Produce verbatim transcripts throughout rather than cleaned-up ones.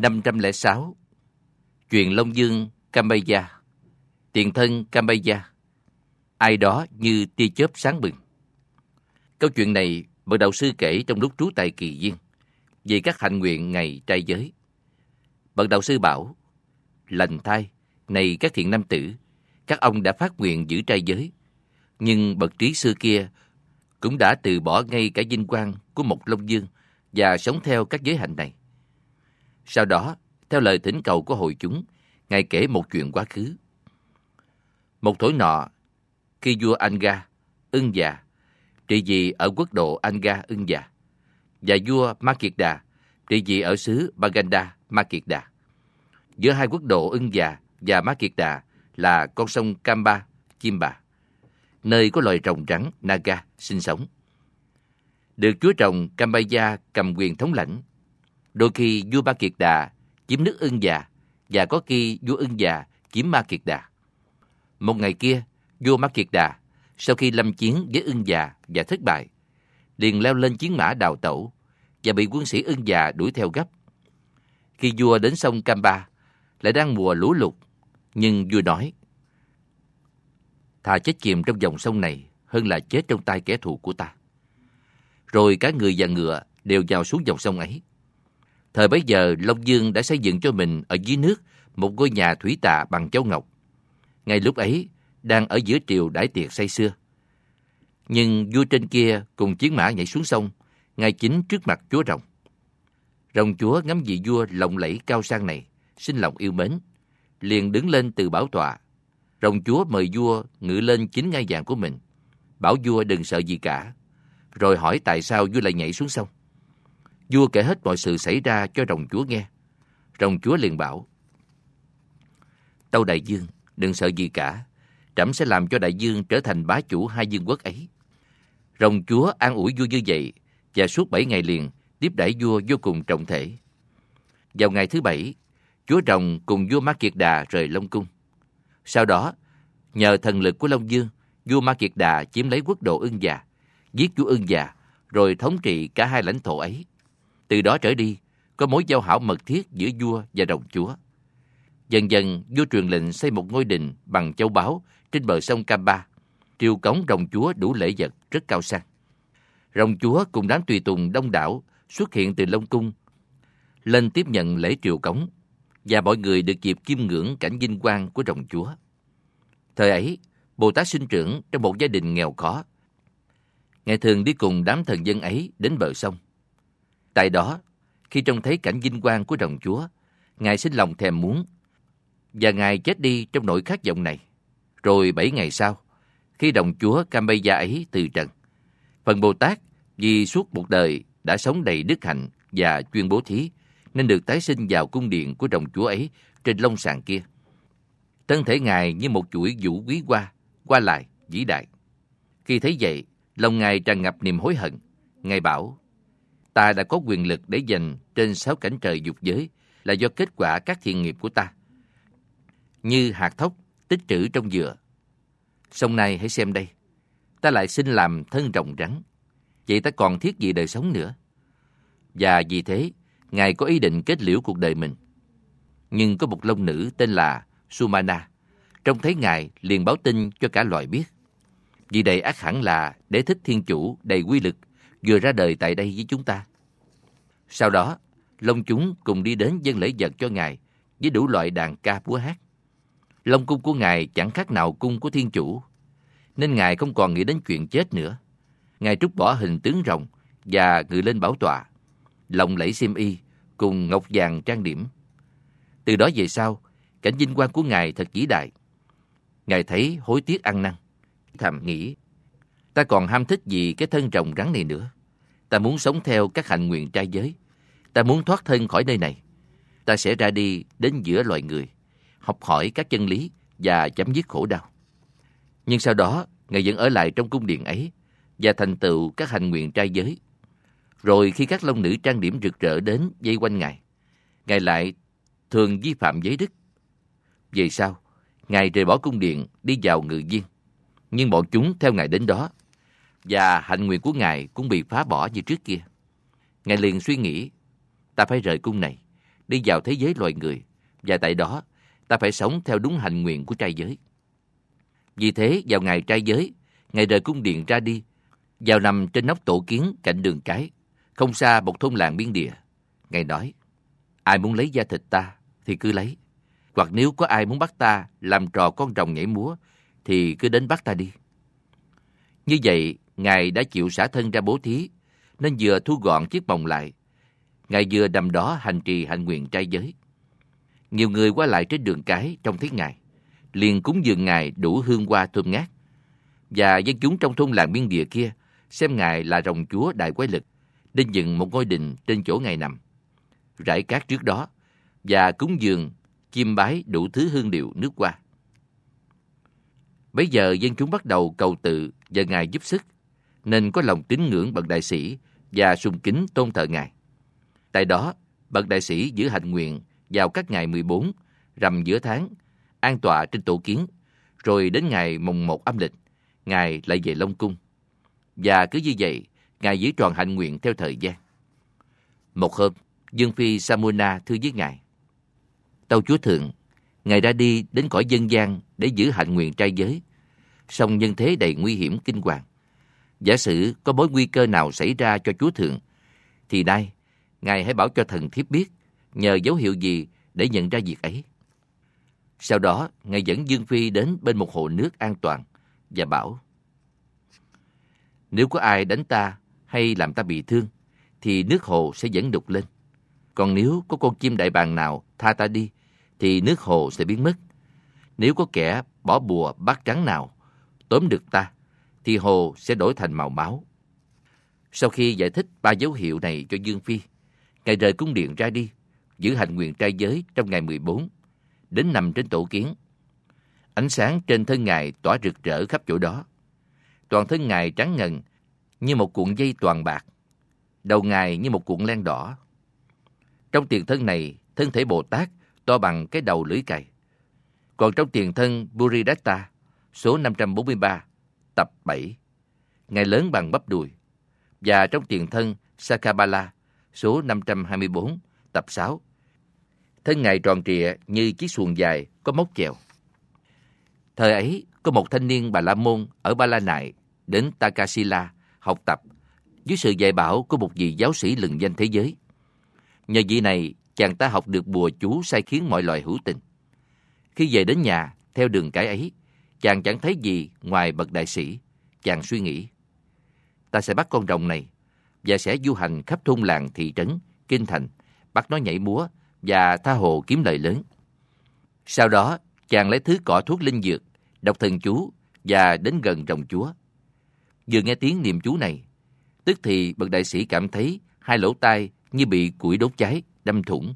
năm trăm lẻ sáu. Chuyện Long Dương Cambaya. Tiền thân Cambaya. Ai đó như tia chớp sáng bừng. Câu chuyện này bậc đạo sư kể trong lúc trú tại Kỳ Viên về các hạnh nguyện ngày trai giới. Bậc đạo sư bảo: lành thay, này các thiện nam tử, các ông đã phát nguyện giữ trai giới, nhưng bậc trí xưa kia cũng đã từ bỏ ngay cả vinh quang của một Long Dương và sống theo các giới hạnh này. Sau đó, theo lời thỉnh cầu của hội chúng, Ngài kể một chuyện quá khứ. Một thổi nọ, khi vua Anga, Ưng Già, trị vì ở quốc độ Anga Ưng Già, và vua Ma Kiệt Đà, trị vì ở xứ Baganda Ma Kiệt Đà. Giữa hai quốc độ Ưng Già và Ma Kiệt Đà là con sông Kamba, Chimba, nơi có loài rồng trắng Naga sinh sống. Được chúa rồng Kambaya cầm quyền thống lãnh. Đôi khi vua Ma Kiệt Đà chiếm nước Ưng Già, và có khi vua Ưng Già chiếm Ma Kiệt Đà. Một ngày kia, vua Ma Kiệt Đà sau khi lâm chiến với Ưng Già và thất bại, liền leo lên chiến mã đào tẩu và bị quân sĩ Ưng Già đuổi theo gấp. Khi vua đến sông Kamba, lại đang mùa lũ lụt, nhưng vua nói: thà chết chìm trong dòng sông này hơn là chết trong tay kẻ thù của ta. Rồi cả người và ngựa đều vào xuống dòng sông ấy. Thời bấy giờ, Long Dương đã xây dựng cho mình ở dưới nước một ngôi nhà thủy tạ bằng châu ngọc. Ngay lúc ấy, đang ở giữa triều đãi tiệc say sưa. Nhưng vua trên kia cùng chiến mã nhảy xuống sông, ngay chính trước mặt chúa rồng. Rồng chúa ngắm vị vua lộng lẫy cao sang này, sinh lòng yêu mến, liền đứng lên từ bảo tọa. Rồng chúa mời vua ngự lên chính ngai vàng của mình, bảo vua đừng sợ gì cả, rồi hỏi tại sao vua lại nhảy xuống sông. Vua kể hết mọi sự xảy ra cho rồng chúa nghe. Rồng chúa liền bảo: tâu đại dương, đừng sợ gì cả, trẫm sẽ làm cho đại dương trở thành bá chủ hai vương quốc ấy. Rồng chúa an ủi vua như vậy, và suốt bảy ngày liền tiếp đãi vua vô cùng trọng thể. Vào ngày thứ bảy, chúa rồng cùng vua Ma Kiệt Đà rời Long Cung. Sau đó, nhờ thần lực của Long Dương, vua Ma Kiệt Đà chiếm lấy quốc độ Ưng Già, giết vua Ưng Già, rồi thống trị cả hai lãnh thổ ấy. Từ đó trở đi, có mối giao hảo mật thiết giữa vua và rồng chúa. Dần dần, vua truyền lệnh xây một ngôi đình bằng châu báu trên bờ sông Kamba, triều cống rồng chúa đủ lễ vật rất cao sang. Rồng chúa cùng đám tùy tùng đông đảo xuất hiện từ Long Cung lên tiếp nhận lễ triều cống, và mọi người được dịp chiêm ngưỡng cảnh vinh quang của rồng chúa. Thời ấy, Bồ Tát sinh trưởng trong một gia đình nghèo khó. Ngài thường đi cùng đám thần dân ấy đến bờ sông. Tại đó, khi trông thấy cảnh vinh quang của rồng chúa, Ngài sinh lòng thèm muốn, và Ngài chết đi trong nỗi khát vọng này. Rồi bảy ngày sau, khi rồng chúa Kambaya ấy từ trần, phần Bồ Tát vì suốt một đời đã sống đầy đức hạnh và chuyên bố thí, nên được tái sinh vào cung điện của rồng chúa ấy trên long sàng kia. Thân thể Ngài như một chuỗi vũ quý hoa, qua lại, vĩ đại. Khi thấy vậy, lòng Ngài tràn ngập niềm hối hận. Ngài bảo: ta đã có quyền lực để giành trên sáu cảnh trời dục giới là do kết quả các thiện nghiệp của ta, như hạt thóc tích trữ trong dừa. Song nay hãy xem đây, ta lại xin làm thân rồng rắn, vậy ta còn thiết gì đời sống nữa? Và vì thế, Ngài có ý định kết liễu cuộc đời mình. Nhưng có một long nữ tên là Sumana trông thấy Ngài liền báo tin cho cả loài biết. Vì đây ắt hẳn là Đế Thích Thiên Chủ đầy quy lực vừa ra đời tại đây với chúng ta. Sau đó, long chúng cùng đi đến dâng lễ vật cho Ngài với đủ loại đàn ca múa hát. Long cung của Ngài chẳng khác nào cung của Thiên Chủ, nên Ngài không còn nghĩ đến chuyện chết nữa. Ngài trút bỏ hình tướng rồng và ngự lên bảo tọa, lộng lẫy xiêm y cùng ngọc vàng trang điểm. Từ đó về sau, cảnh vinh quang của Ngài thật vĩ đại. Ngài thấy hối tiếc ăn năn, thầm nghĩ: ta còn ham thích gì cái thân rồng rắn này nữa? Ta muốn sống theo các hạnh nguyện trai giới. Ta muốn thoát thân khỏi nơi này. Ta sẽ ra đi đến giữa loài người, học hỏi các chân lý và chấm dứt khổ đau. Nhưng sau đó, Ngài vẫn ở lại trong cung điện ấy và thành tựu các hạnh nguyện trai giới. Rồi khi các long nữ trang điểm rực rỡ đến vây quanh Ngài, Ngài lại thường vi phạm giới đức. Về sau, Ngài rời bỏ cung điện đi vào ngự viên, nhưng bọn chúng theo Ngài đến đó, và hạnh nguyện của Ngài cũng bị phá bỏ như trước kia. Ngài liền suy nghĩ: ta phải rời cung này đi vào thế giới loài người, và tại đó ta phải sống theo đúng hạnh nguyện của trai giới. Vì thế, vào ngày trai giới, Ngài rời cung điện ra đi, vào nằm trên nóc tổ kiến cạnh đường cái, không xa một thôn làng biên địa. Ngài nói, ai muốn lấy da thịt ta thì cứ lấy, hoặc nếu có ai muốn bắt ta làm trò con rồng nhảy múa thì cứ đến bắt ta đi. Như vậy, Ngài đã chịu xả thân ra bố thí, nên vừa thu gọn chiếc mồng lại, Ngài vừa nằm đó hành trì hạnh nguyện trai giới. Nhiều người qua lại trên đường cái trông thấy Ngài, liền cúng dường Ngài đủ hương hoa thơm ngát. Và dân chúng trong thôn làng biên địa kia xem Ngài là rồng chúa đại quái lực, nên dựng một ngôi đình trên chỗ Ngài nằm, rải cát trước đó, và cúng dường, chiêm bái đủ thứ hương liệu nước hoa. Bấy giờ dân chúng bắt đầu cầu tự và Ngài giúp sức, nên có lòng tín ngưỡng bậc đại sĩ và sùng kính tôn thờ Ngài. Tại đó, bậc đại sĩ giữ hạnh nguyện vào các ngày mười bốn, rằm giữa tháng, an tọa trên tổ kiến, rồi đến ngày mùng một âm lịch, Ngài lại về Long Cung. Và cứ như vậy, Ngài giữ tròn hạnh nguyện theo thời gian. Một hôm, Dương Phi Samuna thưa với Ngài, tâu Chúa Thượng, Ngài ra đi đến cõi dân gian để giữ hạnh nguyện trai giới, song nhân thế đầy nguy hiểm kinh hoàng. Giả sử có mối nguy cơ nào xảy ra cho Chúa Thượng, thì nay Ngài hãy bảo cho thần thiếp biết nhờ dấu hiệu gì để nhận ra việc ấy. Sau đó, Ngài dẫn Dương Phi đến bên một hồ nước an toàn và bảo, nếu có ai đánh ta hay làm ta bị thương, thì nước hồ sẽ dẫn đục lên. Còn nếu có con chim đại bàng nào tha ta đi, thì nước hồ sẽ biến mất. Nếu có kẻ bỏ bùa bát trắng nào tóm được ta, thì hồ sẽ đổi thành màu máu. Sau khi giải thích ba dấu hiệu này cho Dương Phi, Ngài rời cung điện ra đi, giữ hạnh nguyện trai giới trong ngày mười bốn, đến nằm trên tổ kiến. Ánh sáng trên thân Ngài tỏa rực rỡ khắp chỗ đó. Toàn thân Ngài trắng ngần như một cuộn dây toàn bạc, đầu Ngài như một cuộn len đỏ. Trong tiền thân này, thân thể Bồ Tát to bằng cái đầu lưỡi cày. Còn trong tiền thân Buridatta, số năm trăm bốn mươi ba, tập bảy, Ngài lớn bằng bắp đùi. Và trong tiền thân Sakabala, số năm trăm hai mươi bốn, tập sáu, thân Ngài tròn trịa như chiếc xuồng dài có móc chèo. Thời ấy, có một thanh niên Bà La Môn ở Ba La Nại đến Takasila học tập dưới sự dạy bảo của một vị giáo sĩ lừng danh thế giới. Nhờ vị này, chàng ta học được bùa chú sai khiến mọi loài hữu tình. Khi về đến nhà, theo đường cái ấy, chàng chẳng thấy gì ngoài bậc đại sĩ. Chàng suy nghĩ, ta sẽ bắt con rồng này và sẽ du hành khắp thôn làng thị trấn, kinh thành, bắt nó nhảy múa và tha hồ kiếm lời lớn. Sau đó, chàng lấy thứ cỏ thuốc linh dược, đọc thần chú và đến gần rồng chúa. Vừa nghe tiếng niệm chú này, tức thì bậc đại sĩ cảm thấy hai lỗ tai như bị củi đốt cháy, đâm thủng.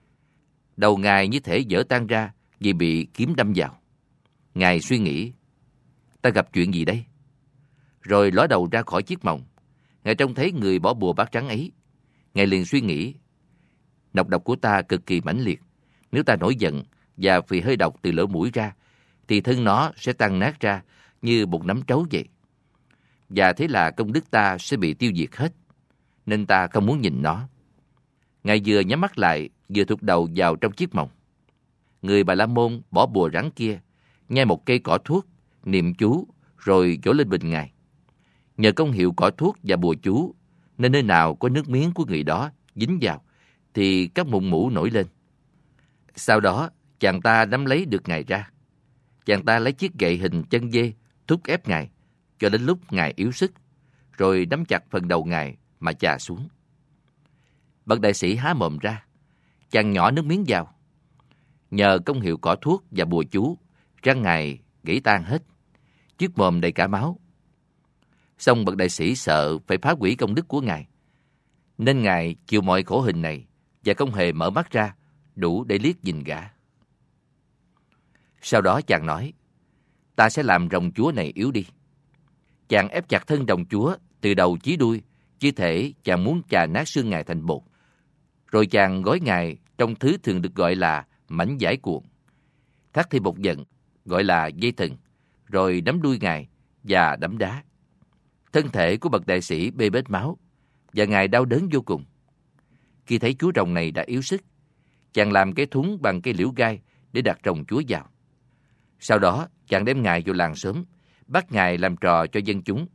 Đầu Ngài như thể vỡ tan ra vì bị kiếm đâm vào. Ngài suy nghĩ, ta gặp chuyện gì đây? Rồi ló đầu ra khỏi chiếc mồng. Ngài trông thấy người bỏ bùa bát trắng ấy. Ngài liền suy nghĩ, nọc độc của ta cực kỳ mãnh liệt. Nếu ta nổi giận và phì hơi độc từ lỗ mũi ra, thì thân nó sẽ tan nát ra như một nắm trấu vậy. Và thế là công đức ta sẽ bị tiêu diệt hết, nên ta không muốn nhìn nó. Ngài vừa nhắm mắt lại, vừa thụt đầu vào trong chiếc mồng. Người Bà La Môn bỏ bùa rắn kia, nhai một cây cỏ thuốc, niệm chú, rồi vỗ lên bình Ngài. Nhờ công hiệu cỏ thuốc và bùa chú, nên nơi nào có nước miếng của người đó dính vào, thì các mụn mủ nổi lên. Sau đó, chàng ta nắm lấy được Ngài ra. Chàng ta lấy chiếc gậy hình chân dê, thúc ép Ngài, cho đến lúc Ngài yếu sức, rồi nắm chặt phần đầu Ngài mà chà xuống. Bậc đại sĩ há mồm ra, chàng nhỏ nước miếng vào. Nhờ công hiệu cỏ thuốc và bùa chú, răng Ngài gãy tan hết, chiếc mồm đầy cả máu. Song bậc đại sĩ sợ phải phá hủy công đức của Ngài, nên Ngài chịu mọi khổ hình này và không hề mở mắt ra đủ để liếc nhìn gã. Sau đó chàng nói, ta sẽ làm rồng chúa này yếu đi. Chàng ép chặt thân rồng chúa từ đầu chí đuôi, như thể chàng muốn chà nát xương Ngài thành bột. Rồi chàng gói Ngài trong thứ thường được gọi là mảnh vải cuộn, thắt thêm một vận gọi là dây thừng, rồi đấm đuôi Ngài và đấm đá. Thân thể của bậc đại sĩ bê bết máu, và Ngài đau đớn vô cùng. Khi thấy chú rồng này đã yếu sức, chàng làm cái thúng bằng cây liễu gai để đặt rồng chúa vào. Sau đó, chàng đem ngài vào làng xóm, bắt ngài làm trò cho dân chúng.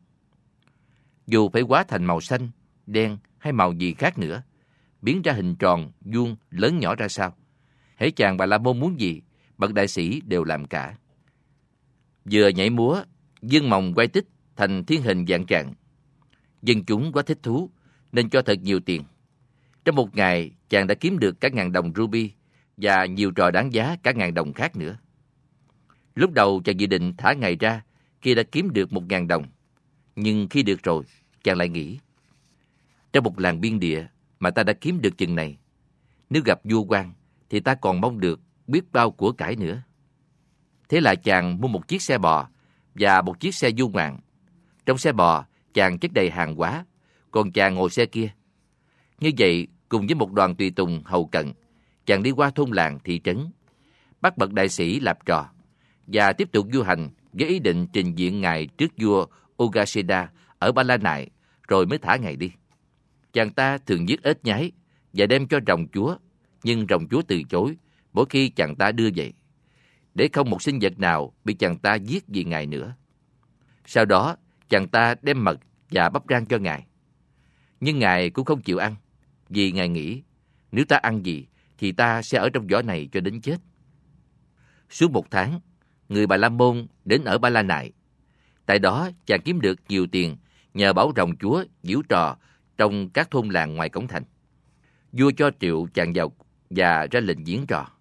Dù phải hóa thành màu xanh, đen hay màu gì khác nữa, biến ra hình tròn, vuông, lớn nhỏ ra sao, hễ chàng Bà La Môn muốn gì, bậc đại sĩ đều làm cả. Vừa nhảy múa, dương mồng quay tích thành thiên hình vạn trạng. Dân chúng quá thích thú nên cho thật nhiều tiền. Trong một ngày, chàng đã kiếm được cả ngàn đồng ruby và nhiều trò đáng giá cả ngàn đồng khác nữa. Lúc đầu chàng dự định thả ngài ra khi đã kiếm được một ngàn đồng, nhưng khi được rồi, chàng lại nghĩ: trong một làng biên địa mà ta đã kiếm được chừng này, nếu gặp vua quan thì ta còn mong được biết bao của cải nữa. Thế là chàng mua một chiếc xe bò và một chiếc xe du ngoạn. Trong xe bò, chàng chất đầy hàng hóa, còn chàng ngồi xe kia. Như vậy, cùng với một đoàn tùy tùng hầu cận, chàng đi qua thôn làng thị trấn, bắt bậc đại sĩ làm trò, và tiếp tục du hành với ý định trình diện ngài trước vua Ugaseda ở Ba La Nại, rồi mới thả ngài đi. Chàng ta thường giết ếch nhái và đem cho rồng chúa, nhưng rồng chúa từ chối mỗi khi chàng ta đưa vậy, để không một sinh vật nào bị chàng ta giết vì ngài nữa. Sau đó, chàng ta đem mật và bắp rang cho ngài. Nhưng ngài cũng không chịu ăn, vì ngài nghĩ nếu ta ăn gì thì ta sẽ ở trong vỏ này cho đến chết. Suốt một tháng, người Bà La Môn đến ở Ba La Nại. Tại đó, chàng kiếm được nhiều tiền nhờ bảo rồng chúa giễu trò trong các thôn làng ngoài cổng thành. Vua cho triệu chàng vào và ra lệnh diễn trò.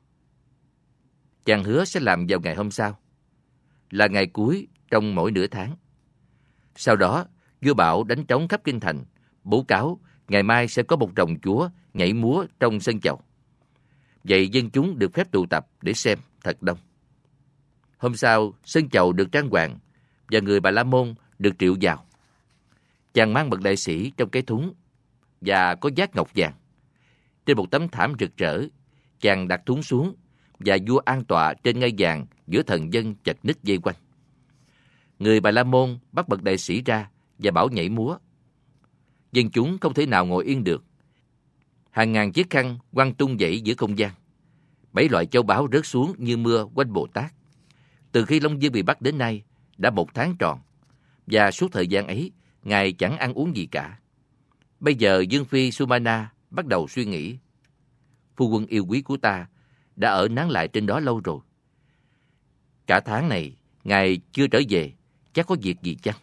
Chàng hứa sẽ làm vào ngày hôm sau, là ngày cuối trong mỗi nửa tháng. Sau đó, vua bảo đánh trống khắp kinh thành, bố cáo ngày mai sẽ có một rồng chúa nhảy múa trong sân chầu. Vậy dân chúng được phép tụ tập để xem thật đông. Hôm sau, sân chầu được trang hoàng và người Bà La Môn được triệu vào. Chàng mang bậc đại sĩ trong cái thúng và có vát ngọc vàng. Trên một tấm thảm rực rỡ, chàng đặt thúng xuống và vua an tọa trên ngai vàng giữa thần dân chật ních vây quanh. Người Bà La Môn bắt bậc đại sĩ ra và bảo nhảy múa. Dân chúng không thể nào ngồi yên được. Hàng ngàn chiếc khăn quăng tung dậy giữa không gian. Bảy loại châu báu rớt xuống như mưa quanh Bồ Tát. Từ khi Long Dương bị bắt đến nay đã một tháng tròn, và suốt thời gian ấy ngài chẳng ăn uống gì cả. Bây giờ Dương Phi Sumana bắt đầu suy nghĩ: phu quân yêu quý của ta đã ở nán lại trên đó lâu rồi. Cả tháng này ngài chưa trở về, chắc có việc gì chăng?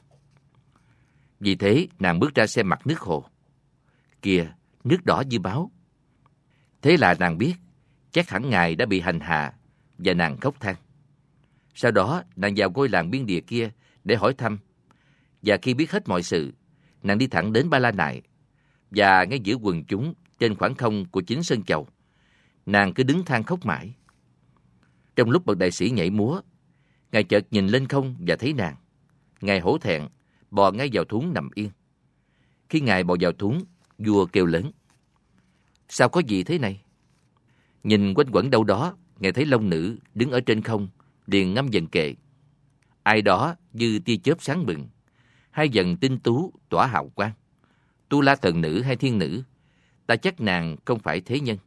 Vì thế nàng bước ra xem mặt nước hồ. Kìa, nước đỏ như máu. Thế là nàng biết chắc hẳn ngài đã bị hành hạ, và nàng khóc than. Sau đó nàng vào ngôi làng biên địa kia để hỏi thăm, và khi biết hết mọi sự, nàng đi thẳng đến Ba La Nại, và ngay giữa quần chúng trên khoảng không của chính sân chầu, nàng cứ đứng than khóc mãi. Trong lúc bậc đại sĩ nhảy múa, ngài chợt nhìn lên không và thấy nàng. Ngài hổ thẹn bò ngay vào thúng nằm yên. Khi ngài bò vào thúng, vua kêu lớn: sao có gì thế này? Nhìn quanh quẩn đâu đó, ngài thấy long nữ đứng ở trên không, liền ngâm dần kệ. Ai đó như tia chớp sáng bừng, hai dần tinh tú tỏa hào quang. Tu La thần nữ hay thiên nữ, ta chắc nàng không phải thế nhân.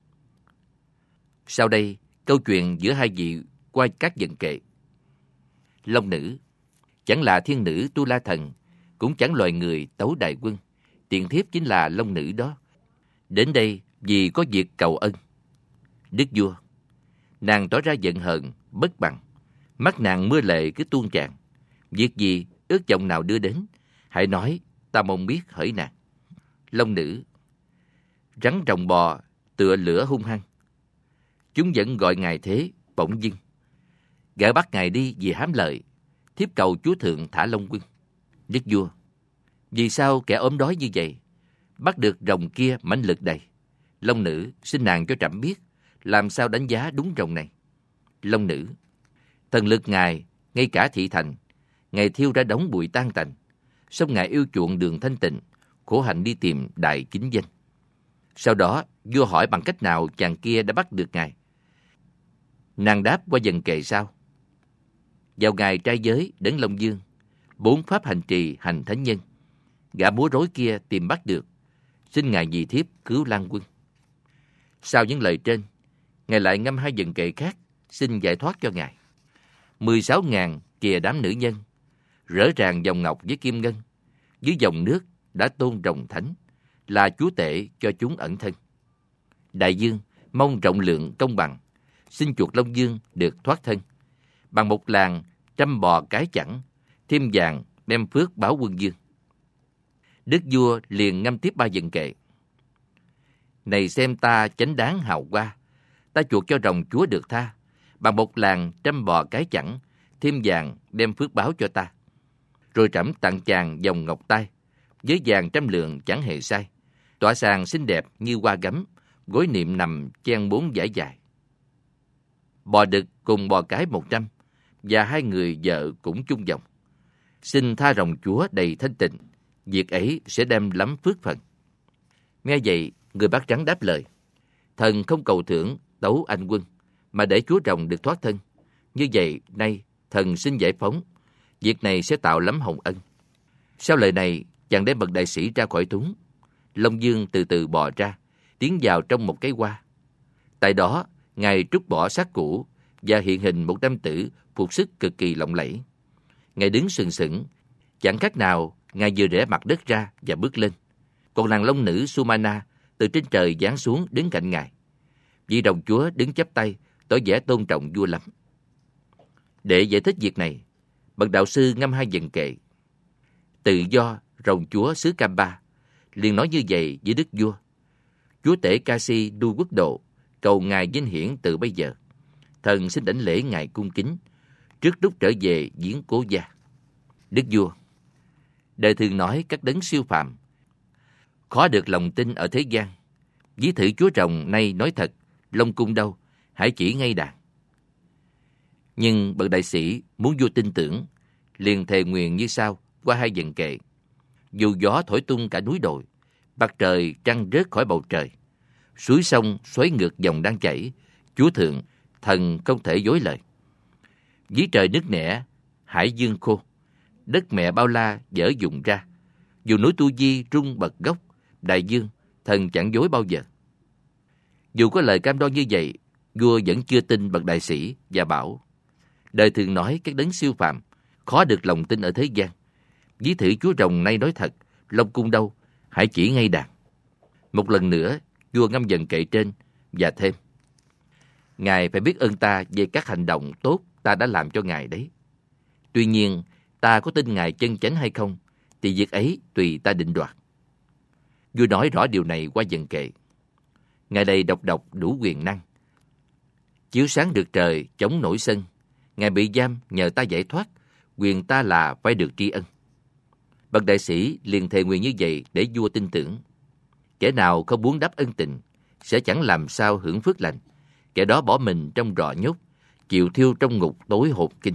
Sau đây, câu chuyện giữa hai vị qua các dần kệ. Long nữ, chẳng là thiên nữ Tu La thần, cũng chẳng loài người Tấu Đại Quân. Tiền thiếp chính là long nữ đó. Đến đây vì có việc cầu ân. Đức vua, nàng tỏ ra giận hờn, bất bằng. Mắt nàng mưa lệ cứ tuôn tràn. Việc gì, ước vọng nào đưa đến, hãy nói, ta mong biết hỡi nàng. Long nữ, rắn rồng bò tựa lửa hung hăng. Chúng vẫn gọi ngài thế, bỗng dưng gã bắt ngài đi vì hám lợi. Thiếp cầu chúa thượng thả Long Quân. Đức vua, vì sao kẻ ốm đói như vậy bắt được rồng kia mãnh lực đầy? Long nữ, xin nàng cho trẫm biết làm sao đánh giá đúng rồng này. Long nữ, thần lực ngài ngay cả thị thành, ngài thiêu ra đống bụi tan tành, song ngài yêu chuộng đường thanh tịnh, khổ hạnh đi tìm đại chính danh. Sau đó vua hỏi bằng cách nào chàng kia đã bắt được ngài. Nàng đáp qua dần kệ sau: vào ngày trai giới đến Long Dương, bốn pháp hành trì hành thánh nhân, gã múa rối kia tìm bắt được, xin ngài vì thiếp cứu Lan Quân. Sau những lời trên, Ngài lại ngâm hai dần kệ khác, xin giải thoát cho Ngài. mười sáu ngàn kìa đám nữ nhân, rỡ ràng dòng ngọc với kim ngân, dưới dòng nước đã tôn rồng thánh, là chúa tể cho chúng ẩn thân. Đại dương mong rộng lượng công bằng, xin chuộc Long Dương được thoát thân. Bằng một làng trăm bò cái chẳng, thêm vàng đem phước báo quân dương. Đức vua liền ngâm tiếp ba dần kệ. Này xem ta chánh đáng hào hoa, ta chuộc cho rồng chúa được tha. Bằng một làng trăm bò cái chẳng, thêm vàng đem phước báo cho ta. Rồi trẫm tặng chàng vòng ngọc tai, với vàng trăm lượng chẳng hề sai. Tọa sàng xinh đẹp như hoa gấm, gối niệm nằm chen bốn dải dài. Bò đực cùng bò cái một trăm, và hai người vợ cũng chung dòng. Xin tha rồng chúa đầy thanh tịnh, việc ấy sẽ đem lắm phước phần. Nghe vậy, người bác trắng đáp lời: Thần không cầu thưởng tấu anh quân, mà để chúa rồng được thoát thân. Như vậy, nay thần xin giải phóng, việc này sẽ tạo lắm hồng ân. Sau lời này, chàng đem bậc đại sĩ ra khỏi thúng. Long Dương từ từ bò ra, tiến vào trong một cái hoa. Tại đó, Ngài trút bỏ xác cũ và hiện hình một nam tử phục sức cực kỳ lộng lẫy. Ngài đứng sừng sững, chẳng khác nào Ngài vừa rẽ mặt đất ra và bước lên. Còn nàng long nữ Sumana từ trên trời giáng xuống đứng cạnh Ngài. Vị rồng chúa đứng chắp tay, tỏ vẻ tôn trọng vua lắm. Để giải thích việc này, bậc đạo sư ngâm hai dần kệ. Tự do rồng chúa xứ Kamba liền nói như vậy với đức vua: Chúa tể Kasi đu quốc độ, cầu Ngài vinh hiển từ bây giờ. Thần xin đảnh lễ Ngài cung kính, trước lúc trở về viếng cố gia. Đức vua: Đời thường nói các đấng siêu phàm, khó được lòng tin ở thế gian. Ví thử chúa rồng nay nói thật, Long cung đâu, hãy chỉ ngay đàn. Nhưng bậc đại sĩ muốn vua tin tưởng, liền thề nguyện như sau qua hai dần kệ. Dù gió thổi tung cả núi đồi, mặt trời trăng rớt khỏi bầu trời, suối sông xoáy ngược dòng đang chảy, chúa thượng, thần không thể dối lời. Dưới trời nước nẻ, hải dương khô, đất mẹ bao la dở dụng ra. Dù núi Tu Di rung bật gốc, đại dương, thần chẳng dối bao giờ. Dù có lời cam đoan như vậy, vua vẫn chưa tin bậc đại sĩ và bảo: Đời thường nói các đấng siêu phàm, khó được lòng tin ở thế gian. Ví thử chúa rồng nay nói thật, Long cung đâu, hãy chỉ ngay đàn. Một lần nữa, vua ngâm dần kệ trên và thêm: Ngài phải biết ơn ta về các hành động tốt ta đã làm cho Ngài đấy. Tuy nhiên, ta có tin Ngài chân chánh hay không, thì việc ấy tùy ta định đoạt. Vua nói rõ điều này qua dần kệ. Ngài đây độc độc đủ quyền năng, chiếu sáng được trời chống nổi sân. Ngài bị giam nhờ ta giải thoát, quyền ta là phải được tri ân. Bậc đại sĩ liền thề nguyện như vậy để vua tin tưởng. Kẻ nào không muốn đáp ân tình sẽ chẳng làm sao hưởng phước lành. Kẻ đó bỏ mình trong rọ nhốt, chịu thiêu trong ngục tối hột kinh.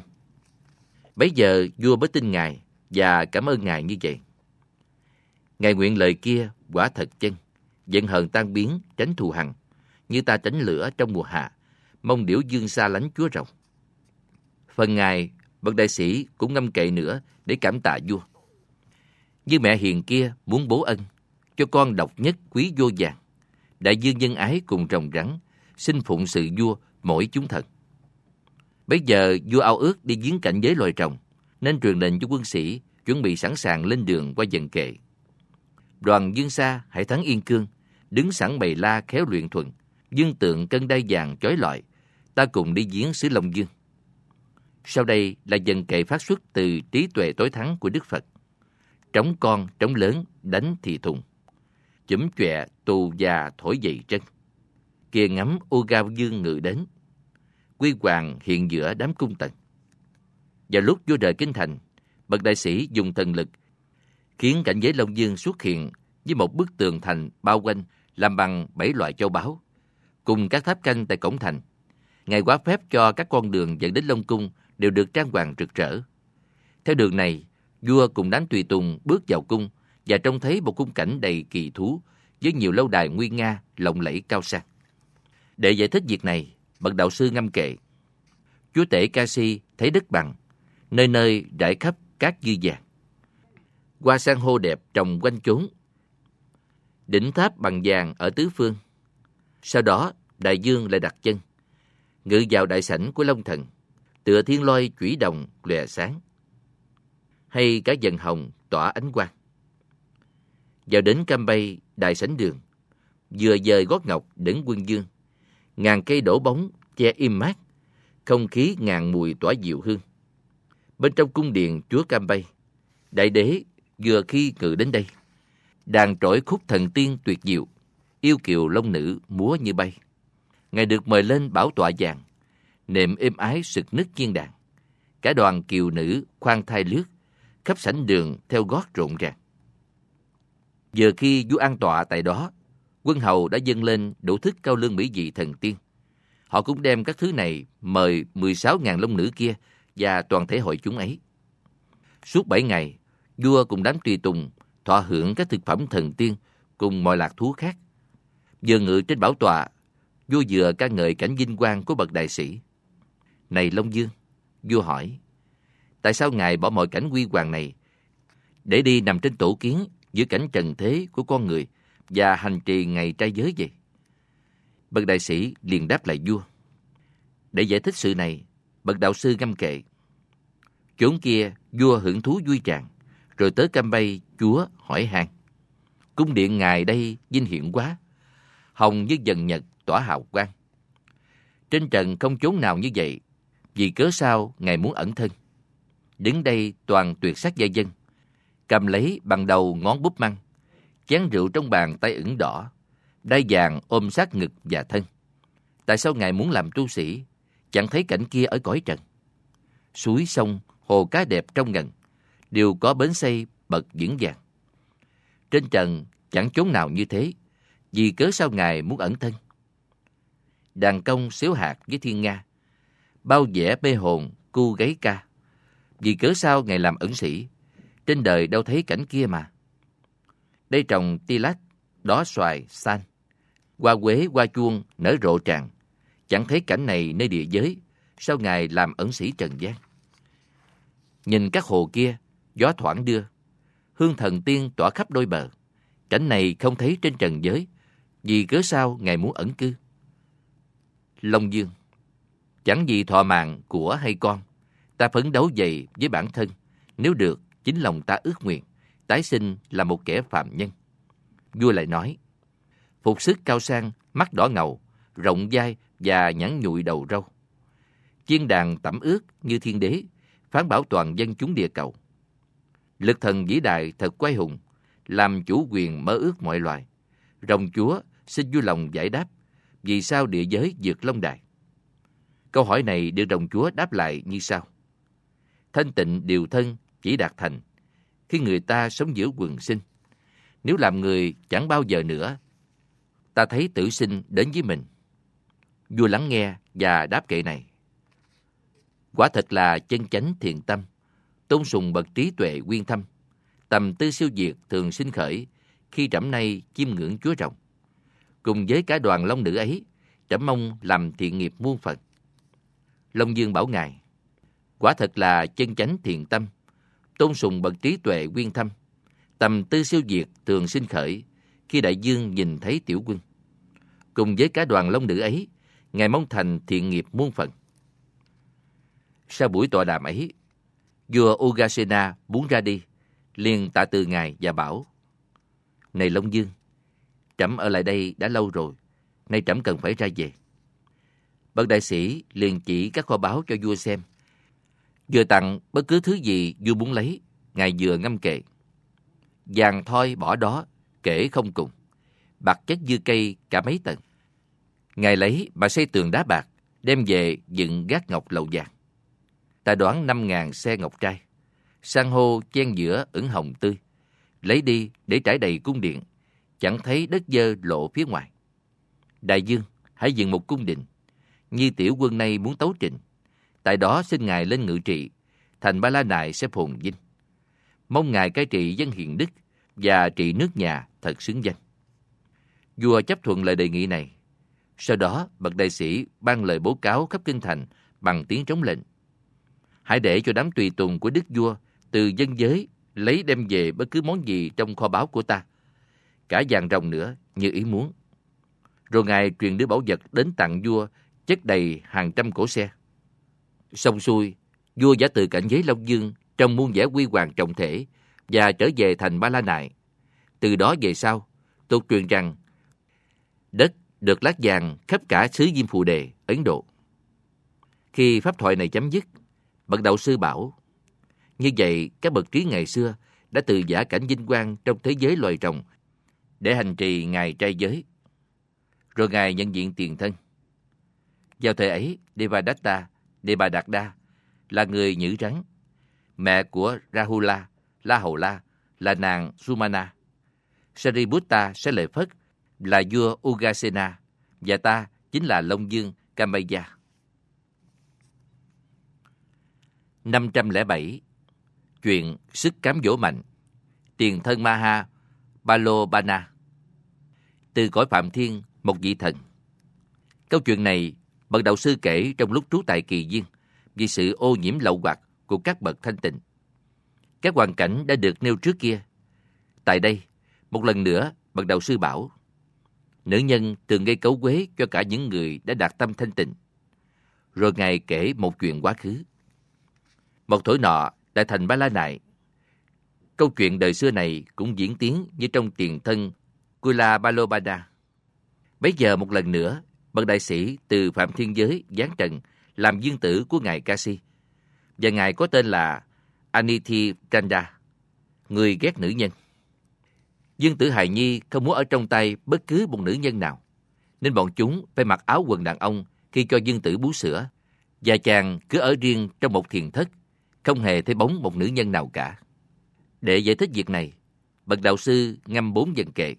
Bấy giờ vua mới tin Ngài và cảm ơn Ngài như vậy. Ngài nguyện lời kia quả thật chân, giận hờn tan biến, tránh thù hằn, như ta tránh lửa trong mùa hạ, mong điểu dương xa lánh chúa rồng. Phần Ngài, bậc đại sĩ cũng ngâm kệ nữa để cảm tạ vua. Như mẹ hiền kia muốn bố ân, cho con độc nhất quý vô vàng. Đại dương nhân ái cùng rồng rắn, xin phụng sự vua mỗi chúng thần. Bây giờ vua ao ước đi viếng cảnh giới loài rồng, nên truyền lệnh cho quân sĩ chuẩn bị sẵn sàng lên đường qua dần kệ. Đoàn Dương Sa hãy thắng Yên Cương, đứng sẵn bày la khéo luyện thuần, dương tượng cân đai vàng chói lọi, ta cùng đi viếng xứ Long Dương. Sau đây là dần kệ phát xuất từ trí tuệ tối thắng của Đức Phật. Trống con, trống lớn, đánh thì thùng. Chủm chọe, tù già thổi dậy trân. Kìa ngắm ô gao dương ngự đến. Quy hoàng hiện giữa đám cung tần. Vào lúc vua rời kinh thành, bậc đại sĩ dùng thần lực khiến cảnh giới Long Dương xuất hiện với một bức tường thành bao quanh làm bằng bảy loại châu báu, cùng các tháp canh tại cổng thành. Ngài quá phép cho các con đường dẫn đến Long Cung đều được trang hoàng rực rỡ. Theo đường này, vua cùng đám tùy tùng bước vào cung và trông thấy một khung cảnh đầy kỳ thú với nhiều lâu đài nguy nga, lộng lẫy cao sang. Để giải thích việc này, bậc đạo sư ngâm kệ. Chúa tể Kasi thấy đất bằng, nơi nơi rải khắp cát dư vàng. Hoa san hô đẹp trồng quanh chốn, đỉnh tháp bằng vàng ở tứ phương. Sau đó Đại dương lại đặt chân, ngự vào đại sảnh của Long Thần, tựa thiên lôi chủy đồng lòe sáng, hay cả dần hồng tỏa ánh quang. Vào đến Cam Bay đại sảnh đường, vừa dời gót ngọc đến Quân Dương, ngàn cây đổ bóng che im mát, không khí ngàn mùi tỏa dịu hương. Bên trong cung điện chúa Cam Bay, đại đế vừa khi ngự đến đây, đàn trỗi khúc thần tiên tuyệt diệu, yêu kiều long nữ múa như bay. Ngài được mời lên bảo tọa vàng, nệm êm ái sực nức chiên đàn. Cả đoàn kiều nữ khoan thai lướt, khắp sảnh đường theo gót rộn ràng. Giờ khi vua an tọa tại đó, quân hầu đã dâng lên đủ thức cao lương mỹ vị thần tiên. Họ cũng đem các thứ này mời mười sáu ngàn long nữ kia và toàn thể hội chúng ấy. Suốt bảy ngày, vua cùng đám tùy tùng thọ hưởng các thực phẩm thần tiên cùng mọi lạc thú khác. Vừa ngự trên bảo tọa, vua vừa ca ngợi cảnh vinh quang của bậc đại sĩ. Này Long Dương, vua hỏi, tại sao ngài bỏ mọi cảnh huy hoàng này để đi nằm trên tổ kiến giữa cảnh trần thế của con người và hành trì ngày trai giới vậy? Bậc đại sĩ liền đáp lại vua. Để giải thích sự này, bậc đạo sư ngâm kệ. Chốn kia vua hưởng thú vui tràn, rồi tới Cam Bay chúa hỏi han. Cung điện ngài đây vinh hiển quá, hồng như dần nhật tỏa hào quang. Trên trần không chốn nào như vậy, vì cớ sao ngài muốn ẩn thân? Đứng đây toàn tuyệt sắc gia dân, cầm lấy bằng đầu ngón búp măng, chén rượu trong bàn tay ửng đỏ, đai vàng ôm sát ngực và thân. Tại sao ngài muốn làm tu sĩ, chẳng thấy cảnh kia ở cõi trần? Suối sông, hồ cá đẹp trong ngần, đều có bến xây bậc vững vàng. Trên trần chẳng chốn nào như thế, vì cớ sao ngài muốn ẩn thân? Đàn công xếu hạt với thiên nga, bao vẽ mê hồn cu gáy ca. Vì cớ sao ngài làm ẩn sĩ, trên đời đâu thấy cảnh kia mà. Đây trồng ti lách, đó xoài, san, hoa quế, hoa chuông nở rộ tràn, chẳng thấy cảnh này nơi địa giới, sao ngài làm ẩn sĩ trần gian? Nhìn các hồ kia, gió thoảng đưa, hương thần tiên tỏa khắp đôi bờ, cảnh này không thấy trên trần giới, vì cớ sao ngài muốn ẩn cư? Long Dương, chẳng vì thọ mạng của hay con, ta phấn đấu vậy với bản thân, nếu được, chính lòng ta ước nguyện, tái sinh là một kẻ phàm nhân. Vua lại nói, phục sức cao sang, mắt đỏ ngầu, rộng vai và nhẵn nhụi đầu râu. Chiên đàn tẩm ướt như thiên đế, phán bảo toàn dân chúng địa cầu. Lực thần vĩ đại thật quái hùng, làm chủ quyền mơ ước mọi loài. Rồng chúa xin vui lòng giải đáp, vì sao địa giới vượt long đài? Câu hỏi này được rồng chúa đáp lại như sau. Thanh tịnh điều thân chỉ đạt thành khi người ta sống giữa quần sinh. Nếu làm người chẳng bao giờ nữa, ta thấy tử sinh đến với mình. Vua lắng nghe và đáp kệ này. Quả thật là chân chánh thiện tâm, tôn sùng bậc trí tuệ uyên thâm, tầm tư siêu việt thường sinh khởi khi trẫm nay chiêm ngưỡng chúa rồng. Cùng với cả đoàn long nữ ấy, trẫm mong làm thiện nghiệp muôn phần. Long Dương bảo ngài, quả thật là chân chánh thiện tâm, tôn sùng bậc trí tuệ uyên thâm, tầm tư siêu việt thường sinh khởi khi đại dương nhìn thấy tiểu quân. Cùng với cả đoàn long nữ ấy, ngài mong thành thiện nghiệp muôn phần. Sau buổi tọa đàm ấy, vua Ugasena muốn ra đi, liền tạ từ ngài và bảo: Này Long Dương, trẫm ở lại đây đã lâu rồi, nay trẫm cần phải ra về. Bậc đại sĩ liền chỉ các kho báu cho vua xem. Vừa tặng bất cứ thứ gì vua muốn lấy, ngài vừa ngâm kệ. Vàng thoi bỏ đó, kể không cùng, bạc chất dư cây cả mấy tầng. Ngài lấy mà xây tường đá bạc, đem về dựng gác ngọc lầu vàng. Ta đoán năm ngàn xe ngọc trai, san hô chen giữa ửng hồng tươi, lấy đi để trải đầy cung điện, chẳng thấy đất dơ lộ phía ngoài. Đại dương, hãy dựng một cung đình, như tiểu quân nay muốn tấu trình. Tại đó xin ngài lên ngự trị, thành Ba La Nại sẽ phồn vinh. Mong ngài cai trị dân hiền đức và trị nước nhà thật xứng danh. Vua chấp thuận lời đề nghị này. Sau đó bậc đại sĩ ban lời bố cáo khắp kinh thành bằng tiếng trống lệnh. Hãy để cho đám tùy tùng của đức vua từ dân giới lấy đem về bất cứ món gì trong kho báu của ta, cả vàng ròng nữa như ý muốn. Rồi Ngài truyền đưa bảo vật đến tặng vua, chất đầy hàng trăm cỗ xe. Xong xuôi, vua giả từ cảnh giới Long Dương trong muôn vẻ huy hoàng trọng thể và trở về thành Ba La Nại. Từ đó về sau, tục truyền rằng đất được lát vàng khắp cả xứ Diêm Phù Đề, Ấn Độ. Khi pháp thoại này chấm dứt, bậc đạo sư bảo: như vậy, các bậc trí ngày xưa đã từ giả cảnh vinh quang trong thế giới loài rồng để hành trì ngày trai giới. Rồi Ngài nhận diện tiền thân. Vào thời ấy, Devadatta, Devadatta là người nhữ rắn. Mẹ của Rahula, La Hầu La là nàng Sumana. Sariputta sẽ lệ phất là vua Ugasena, và ta chính là Long Dương Kamaya. năm trăm lẻ bảy. Chuyện sức cám dỗ mạnh. Tiền thân Maha Balobana. Từ cõi Phạm Thiên, một vị thần. Câu chuyện này bậc đạo sư kể trong lúc trú tại Kỳ Viên vì sự ô nhiễm lậu hoặc của các bậc thanh tịnh. Các hoàn cảnh đã được nêu trước kia. Tại đây, một lần nữa, bậc đạo sư bảo: nữ nhân thường gây cấu quế cho cả những người đã đạt tâm thanh tịnh. Rồi Ngài kể một chuyện quá khứ. Một thổi nọ, tại thành Ba La Nại. Câu chuyện đời xưa này cũng diễn tiến như trong tiền thân Kula Balobana. Bấy giờ một lần nữa, bậc đại sĩ từ Phạm Thiên giới giáng trần làm dương tử của ngài Kasi, và ngài có tên là Anithi Chanda, người ghét nữ nhân. Dương tử hài nhi không muốn ở trong tay bất cứ một nữ nhân nào, nên bọn chúng phải mặc áo quần đàn ông khi cho dương tử bú sữa, và chàng cứ ở riêng trong một thiền thất, không hề thấy bóng một nữ nhân nào cả. Để giải thích việc này, bậc đạo sư ngâm bốn vần kệ.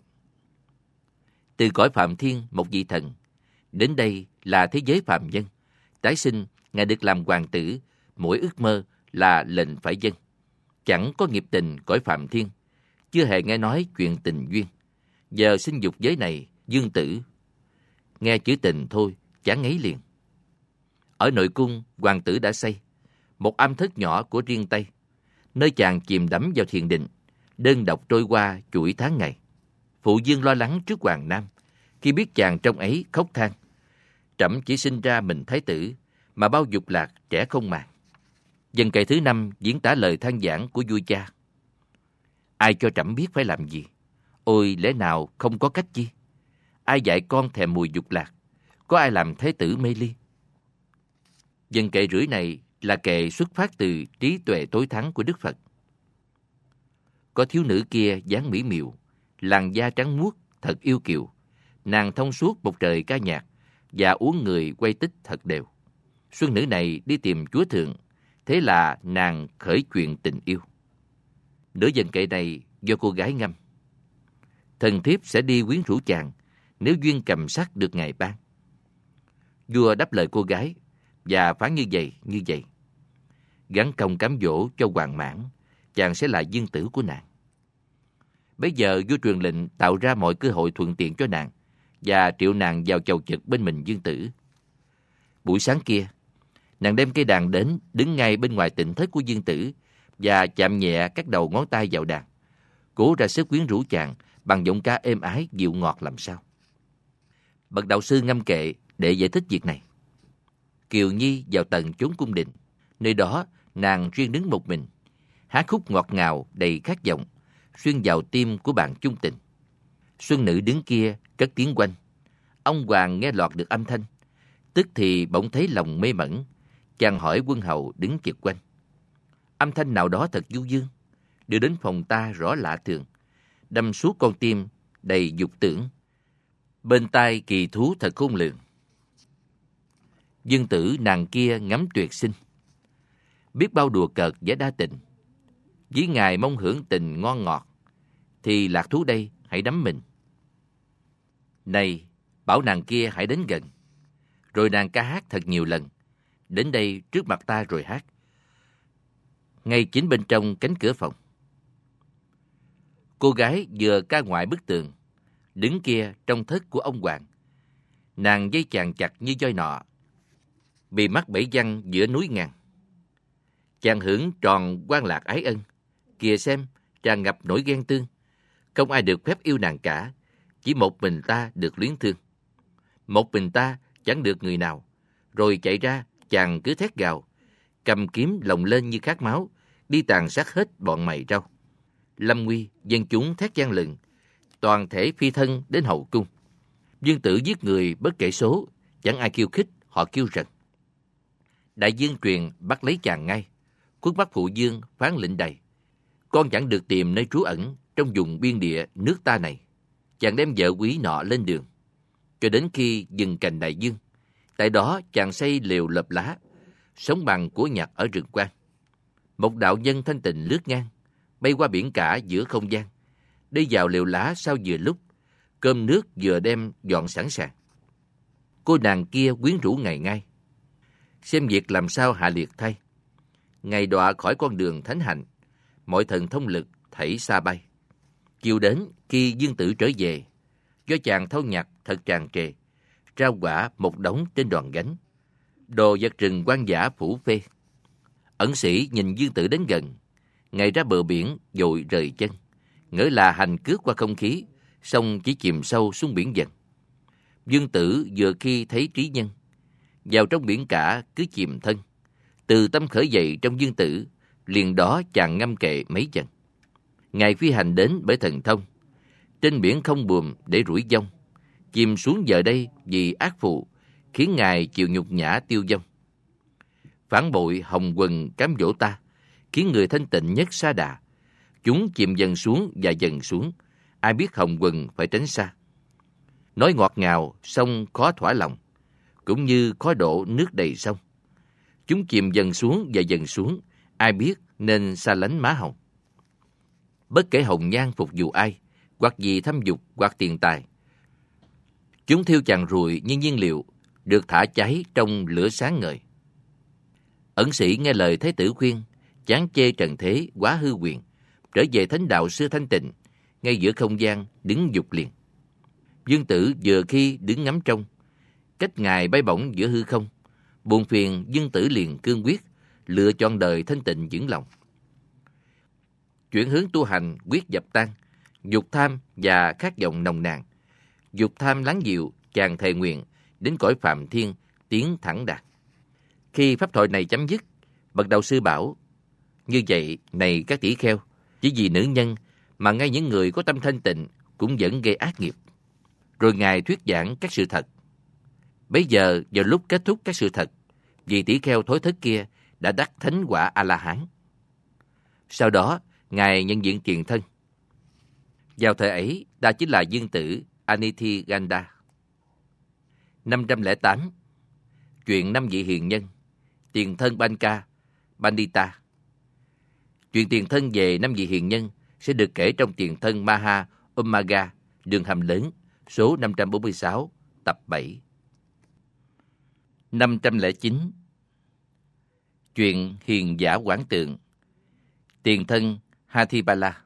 Từ cõi Phạm Thiên, một vị thần, đến đây là thế giới phàm nhân. Tái sinh, ngài được làm hoàng tử, mỗi ước mơ là lệnh phải dâng. Chẳng có nghiệp tình cõi Phạm Thiên, chưa hề nghe nói chuyện tình duyên. Giờ sinh dục giới này, dương tử. Nghe chữ tình thôi, chán ngấy liền. Ở nội cung, hoàng tử đã xây một am thất nhỏ của riêng Tây, nơi chàng chìm đắm vào thiền định, đơn độc trôi qua chuỗi tháng ngày. Phụ vương lo lắng trước hoàng nam, khi biết chàng trong ấy khóc than: trẫm chỉ sinh ra mình thái tử, mà bao dục lạc trẻ không màng. Dần kệ thứ năm diễn tả lời than vãn của vua cha: ai cho trẫm biết phải làm gì? Ôi, lẽ nào không có cách chi? Ai dạy con thèm mùi dục lạc? Có ai làm thái tử mê ly? Dần kệ rưỡi này là kệ xuất phát từ trí tuệ tối thắng của Đức Phật. Có thiếu nữ kia dáng mỹ miều, làn da trắng muốt, thật yêu kiều. Nàng thông suốt một trời ca nhạc, và uống người quay tích thật đều. Xuân nữ này đi tìm Chúa Thượng, thế là nàng khởi chuyện tình yêu. Nửa dần kệ này do cô gái ngâm: thần thiếp sẽ đi quyến rũ chàng, nếu duyên cầm sắc được ngài ban. Vua đáp lời cô gái và phán như vậy như vậy: gắn công cám dỗ cho hoàn mãn, chàng sẽ là dương tử của nàng. Bây giờ vua truyền lệnh tạo ra mọi cơ hội thuận tiện cho nàng, và triệu nàng vào chầu chực bên mình dương tử. Buổi sáng kia, nàng đem cây đàn đến, đứng ngay bên ngoài tịnh thất của dương tử, và chạm nhẹ các đầu ngón tay vào đàn, cố ra sức quyến rũ chàng bằng giọng ca êm ái dịu ngọt làm sao. Bậc đạo sư ngâm kệ để giải thích việc này. Kiều Nhi vào tầng chốn cung đình, nơi đó nàng riêng đứng một mình, hát khúc ngọt ngào đầy khát vọng, xuyên vào tim của bạn chung tình. Xuân nữ đứng kia cất tiếng quanh. Ông hoàng nghe lọt được âm thanh, tức thì bỗng thấy lòng mê mẩn. Chàng hỏi quân hầu đứng chực quanh: âm thanh nào đó thật du dương, đưa đến phòng ta rõ lạ thường, đâm suốt con tim đầy dục tưởng. Bên tai kỳ thú thật khôn lường. Dương tử nàng kia ngắm tuyệt sinh, biết bao đùa cợt và đa tình. Ví ngài mong hưởng tình ngon ngọt, thì lạc thú đây hãy đắm mình. Này, bảo nàng kia hãy đến gần. Rồi nàng ca hát thật nhiều lần, đến đây trước mặt ta rồi hát, ngay chính bên trong cánh cửa phòng. Cô gái vừa ca ngoại bức tường, đứng kia trong thất của ông hoàng. Nàng dây chàng chặt như voi nọ, bị mắc bẫy văng giữa núi ngàn. Chàng hưởng tròn quan lạc ái ân, kìa xem, tràn ngập nỗi ghen tương. Không ai được phép yêu nàng cả, chỉ một mình ta được luyến thương. Một mình ta chẳng được người nào. Rồi chạy ra, chàng cứ thét gào, cầm kiếm lồng lên như khát máu, đi tàn sát hết bọn mày rau. Lâm nguy, dân chúng thét gian lừng, toàn thể phi thân đến hậu cung. Dương Tử giết người bất kể số, chẳng ai kêu khích, họ kêu rần. Đại dương truyền bắt lấy chàng ngay. Khuất Bắc Phụ Dương phán lệnh đầy, con chẳng được tìm nơi trú ẩn trong vùng biên địa nước ta này. Chàng đem vợ quý nọ lên đường, cho đến khi dừng cành đại dương. Tại đó chàng xây lều lợp lá, sống bằng của nhặt ở rừng quan. Một đạo nhân thanh tịnh lướt ngang, bay qua biển cả giữa không gian, đi vào lều lá sau vừa lúc, cơm nước vừa đem dọn sẵn sàng. Cô nàng kia quyến rũ Ngài ngay, xem việc làm sao hạ liệt thay. Ngài đọa khỏi con đường thánh hạnh, mọi thần thông lực thảy xa bay. Chiều đến khi Dương Tử trở về, do chàng thâu nhặt thật tràn trề, rau quả một đống trên đoàn gánh, đồ vật rừng hoang dã phủ phê. Ẩn sĩ nhìn Dương Tử đến gần, Ngài ra bờ biển vội rời chân, ngỡ là hành cước qua không khí, xong chỉ chìm sâu xuống biển dần. Dương Tử vừa khi thấy trí nhân, vào trong biển cả cứ chìm thân. Từ tâm khởi dậy trong Dương Tử, liền đó chàng ngâm kệ mấy chân. Ngài phi hành đến bởi thần thông, trên biển không buồm để rủi vong, chìm xuống giờ đây vì ác phụ, khiến Ngài chịu nhục nhã tiêu vong. Phản bội hồng quần cám dỗ ta, khiến người thanh tịnh nhất sa đà. Chúng chìm dần xuống và dần xuống, ai biết hồng quần phải tránh xa. Nói ngọt ngào, song khó thỏa lòng, cũng như khó đổ nước đầy sông. Chúng chìm dần xuống và dần xuống, ai biết nên xa lánh má hồng. Bất kể hồng nhan phục vụ ai, hoặc vì thâm dục hoặc tiền tài. Chúng thiêu chàng ruồi như nhiên liệu, được thả cháy trong lửa sáng ngời. Ẩn sĩ nghe lời Thái tử khuyên, chán chê trần thế quá hư quyền, trở về thánh đạo xưa thanh tịnh, ngay giữa không gian đứng dục liền. Dương Tử vừa khi đứng ngắm trông, cách Ngài bay bổng giữa hư không, buồn phiền Dương Tử liền cương quyết, lựa chọn đời thanh tịnh vững lòng. Chuyển hướng tu hành quyết dập tan, dục tham và khát vọng nồng nàn. Dục tham lắng dịu, chàng thề nguyện, đến cõi phạm thiên, tiến thẳng đạt. Khi pháp thoại này chấm dứt, bậc đạo sư bảo, như vậy này các tỷ kheo, chỉ vì nữ nhân mà ngay những người có tâm thanh tịnh cũng vẫn gây ác nghiệp. Rồi Ngài thuyết giảng các sự thật. Bấy giờ vào lúc kết thúc các sự thật, vị tỷ kheo thối thất kia đã đắc thánh quả A-la-hán. Sau đó, Ngài nhận diện tiền thân. Vào thời ấy, đã chính là Dương Tử Anithi-ganda. năm trăm lẻ tám. Chuyện năm vị hiền nhân, tiền thân Banka, Bandita. Chuyện tiền thân về năm vị hiền nhân sẽ được kể trong tiền thân Maha Umaga, đường hầm lớn, số năm trăm bốn mươi sáu, tập bảy. năm trăm lẻ chín. Chuyện hiền giả Quảng Tượng, tiền thân Hathibala.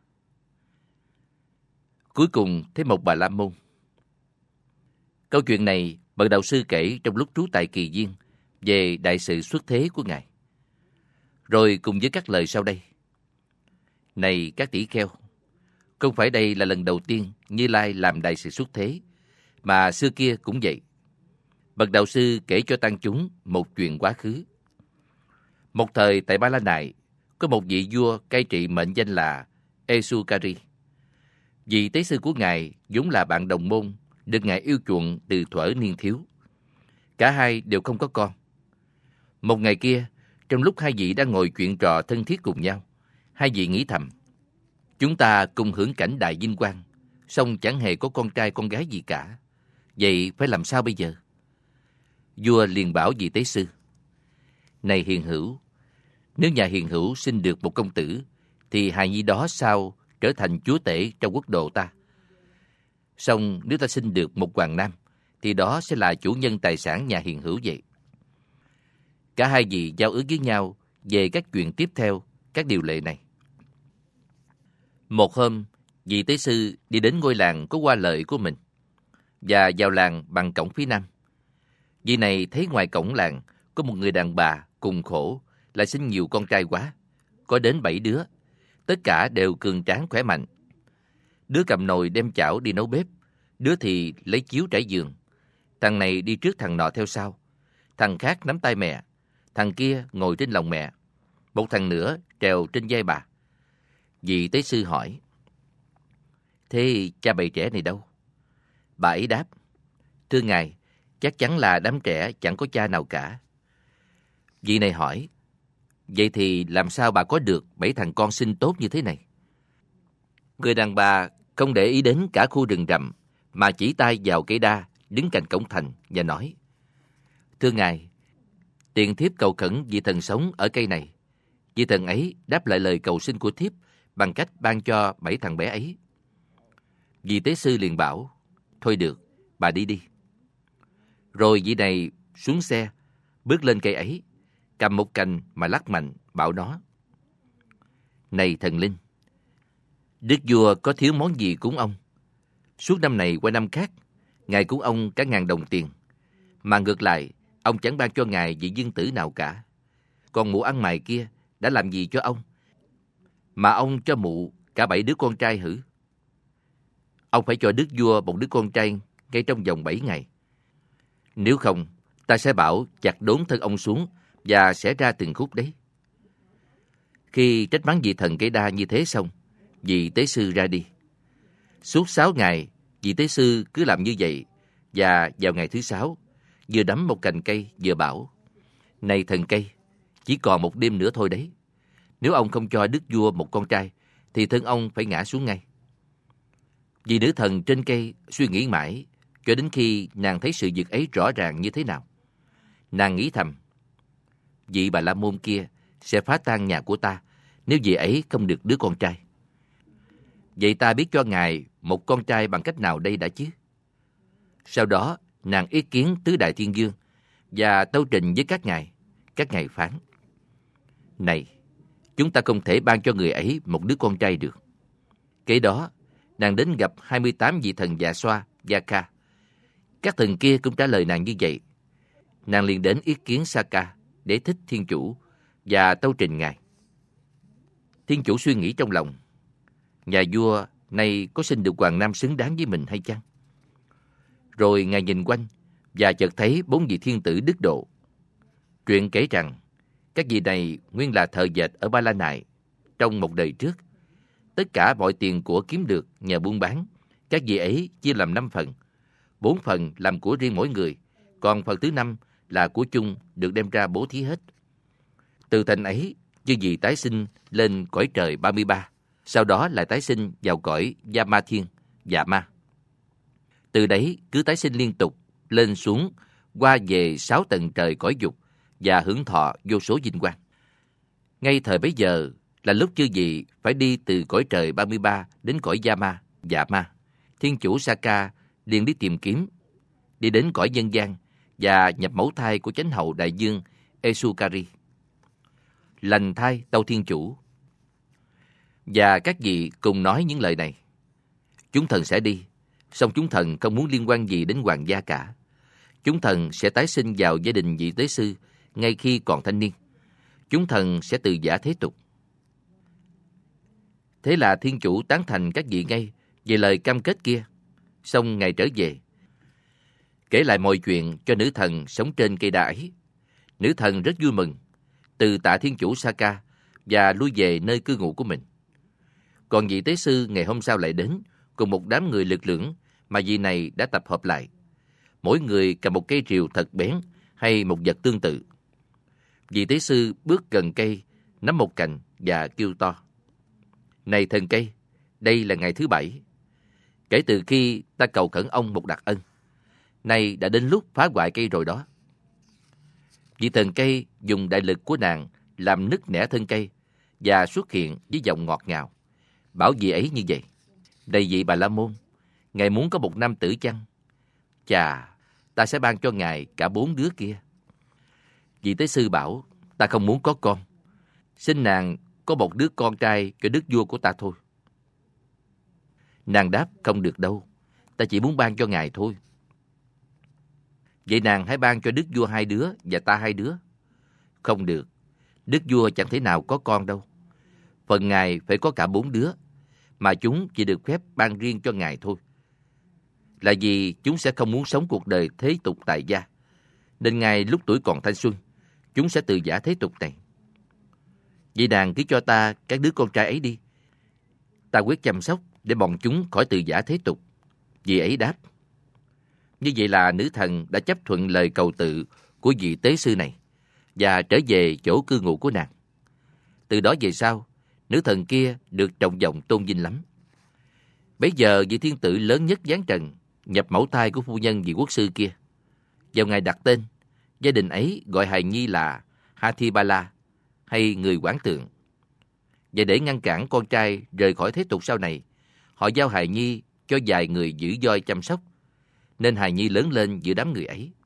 Cuối cùng thấy một Bà La Môn. Câu chuyện này bậc đạo sư kể trong lúc trú tại Kỳ Viên về đại sự xuất thế của Ngài. Rồi cùng với các lời sau đây. Này các tỷ kheo, không phải đây là lần đầu tiên Như Lai làm đại sự xuất thế, mà xưa kia cũng vậy. Bậc đạo sư kể cho tăng chúng một chuyện quá khứ. Một thời tại Ba La Nại, có một vị vua cai trị mệnh danh là Esukari. Vị tế sư của Ngài vốn là bạn đồng môn, được Ngài yêu chuộng từ thuở niên thiếu. Cả hai đều không có con. Một ngày kia, trong lúc hai vị đang ngồi chuyện trò thân thiết cùng nhau, hai vị nghĩ thầm, chúng ta cùng hưởng cảnh đại vinh quang, song chẳng hề có con trai con gái gì cả. Vậy phải làm sao bây giờ? Vua liền bảo vị tế sư, này hiền hữu, nếu nhà hiền hữu sinh được một công tử, thì hài nhi đó sao trở thành chúa tể trong quốc độ ta? Song nếu ta sinh được một hoàng nam, thì đó sẽ là chủ nhân tài sản nhà hiền hữu vậy. Cả hai vị giao ước với nhau về các chuyện tiếp theo, các điều lệ này. Một hôm, vị tế sư đi đến ngôi làng có hoa lợi của mình, và vào làng bằng cổng phía nam. Vị này thấy ngoài cổng làng có một người đàn bà cùng khổ, lại sinh nhiều con trai quá, có đến bảy đứa, tất cả đều cường tráng khỏe mạnh. Đứa cầm nồi đem chảo đi nấu bếp, đứa thì lấy chiếu trải giường, Thằng này đi trước thằng nọ theo sau. Thằng khác nắm tay mẹ. Thằng kia ngồi trên lòng mẹ. Một thằng nữa trèo trên vai bà. Vị tế sư hỏi: Thế cha bầy trẻ này đâu? Bà ấy đáp: Thưa ngài, chắc chắn là đám trẻ chẳng có cha nào cả. Vị này hỏi: Vậy thì làm sao bà có được bảy thằng con sinh tốt như thế này? Người đàn bà không để ý đến cả khu rừng rậm, mà chỉ tay vào cây đa đứng cạnh cổng thành và nói: Thưa ngài, tiền thiếp cầu khẩn vị thần sống ở cây này. Vị thần ấy đáp lại lời cầu xin của thiếp bằng cách ban cho bảy thằng bé ấy. Vị tế sư liền bảo: Thôi được, bà đi đi. Rồi vị này xuống xe, bước lên cây ấy, cầm một cành mà lắc mạnh, bảo nó: Này thần linh, đức vua có thiếu món gì cúng ông? Suốt năm này qua năm khác, ngài cúng ông cả ngàn đồng tiền, mà ngược lại ông chẳng ban cho ngài vị dương tử nào cả. Còn mụ ăn mày kia đã làm gì cho ông, mà ông cho mụ cả bảy đứa con trai hử? Ông phải cho đức vua một đứa con trai ngay trong vòng bảy ngày. Nếu không, ta sẽ bảo chặt đốn thân ông xuống và sẽ ra từng khúc đấy. Khi trách mắng vị thần cây đa như thế xong, vị tế sư ra đi. Suốt sáu ngày, vị tế sư cứ làm như vậy, và vào ngày thứ sáu, vừa đắm một cành cây vừa bảo: Này thần cây, chỉ còn một đêm nữa thôi đấy. Nếu ông không cho đức vua một con trai, thì thân ông phải ngã xuống ngay. Vị nữ thần trên cây suy nghĩ mãi, cho đến khi nàng thấy sự việc ấy rõ ràng như thế nào. Nàng nghĩ thầm: Vị Bà La Môn kia sẽ phá tan nhà của ta nếu vị ấy không được đứa con trai. Vậy ta biết cho ngài một con trai bằng cách nào đây đã chứ? Sau đó nàng ý kiến tứ đại thiên vương và tâu trình với các ngài. Các ngài phán: Này, chúng ta không thể ban cho người ấy một đứa con trai được. Kế đó, nàng đến gặp hai mươi tám vị thần Dạ Xoa, Gia Ca. Các thần kia cũng trả lời nàng như vậy. Nàng liền đến ý kiến Sa-ca để thích thiên chủ và tâu trình ngài. Thiên chủ suy nghĩ trong lòng: Nhà vua này có sinh được hoàng nam xứng đáng với mình hay chăng? Rồi ngài nhìn quanh và chợt thấy bốn vị thiên tử đức độ. Truyện kể rằng các vị này nguyên là thợ dệt ở Ba La Nại trong một đời trước. Tất cả mọi tiền của kiếm được nhờ buôn bán, các vị ấy chia làm năm phần. Bốn phần làm của riêng mỗi người, còn phần thứ năm là của chung được đem ra bố thí hết. Từ thành ấy, chư vị tái sinh lên cõi trời ba mươi ba, sau đó lại tái sinh vào cõi Yama Thiên, Dạ Ma. Từ đấy cứ tái sinh liên tục, lên xuống, qua về sáu tầng trời cõi dục và hưởng thọ vô số vinh quang. Ngay thời bấy giờ là lúc chư vị phải đi từ cõi trời ba mươi ba đến cõi Yama, Dạ Ma. Thiên chủ Sa-ca liền đi tìm kiếm, đi đến cõi nhân gian và nhập mẫu thai của chánh hậu đại dương Esukari. Lành thai tâu thiên chủ. Và các vị cùng nói những lời này: Chúng thần sẽ đi, song chúng thần không muốn liên quan gì đến hoàng gia cả. Chúng thần sẽ tái sinh vào gia đình vị tế sư ngay khi còn thanh niên. Chúng thần sẽ từ giã thế tục. Thế là thiên chủ tán thành các vị ngay về lời cam kết kia. Xong ngài trở về, kể lại mọi chuyện cho nữ thần sống trên cây đa ấy. Nữ thần rất vui mừng, từ tạ thiên chủ Sa-ca và lui về nơi cư ngụ của mình. Còn vị tế sư ngày hôm sau lại đến cùng một đám người lực lưỡng mà vị này đã tập hợp lại. Mỗi người cầm một cây rìu thật bén hay một vật tương tự. Vị tế sư bước gần cây, nắm một cành và kêu to: Này thần cây, đây là ngày thứ bảy. Kể từ khi ta cầu khẩn ông một đặc ân, nay đã đến lúc phá hoại cây rồi đó. Vị thần cây dùng đại lực của nàng làm nứt nẻ thân cây và xuất hiện với giọng ngọt ngào, bảo vị ấy như vậy: Này vị Bà La Môn, ngài muốn có một nam tử chăng? Chà, ta sẽ ban cho ngài cả bốn đứa kia. Vị tế sư bảo: Ta không muốn có con, xin nàng có một đứa con trai cho đức vua của ta thôi. Nàng đáp: Không được đâu, ta chỉ muốn ban cho ngài thôi. Vậy nàng hãy ban cho đức vua hai đứa và ta hai đứa. Không được, đức vua chẳng thể nào có con đâu. Phần ngài phải có cả bốn đứa, mà chúng chỉ được phép ban riêng cho ngài thôi. là vì chúng sẽ không muốn sống cuộc đời thế tục tại gia, nên ngay lúc tuổi còn thanh xuân, chúng sẽ từ giã thế tục này. Vậy nàng cứ cho ta các đứa con trai ấy đi. Ta quyết chăm sóc để bọn chúng khỏi từ giã thế tục. Vị ấy đáp. Như vậy là nữ thần đã chấp thuận lời cầu tự của vị tế sư này và trở về chỗ cư ngụ của nàng. Từ đó về sau, nữ thần kia được trọng vọng tôn vinh lắm. Bấy giờ vị thiên tử lớn nhất giáng trần nhập mẫu thai của phu nhân vị quốc sư kia. Vào ngày đặt tên, gia đình ấy gọi hài nhi là Hatibala, hay người quản tượng. Và để ngăn cản con trai rời khỏi thế tục sau này, họ giao hài nhi cho vài người giữ voi chăm sóc, nên hài nhi lớn lên giữa đám người ấy.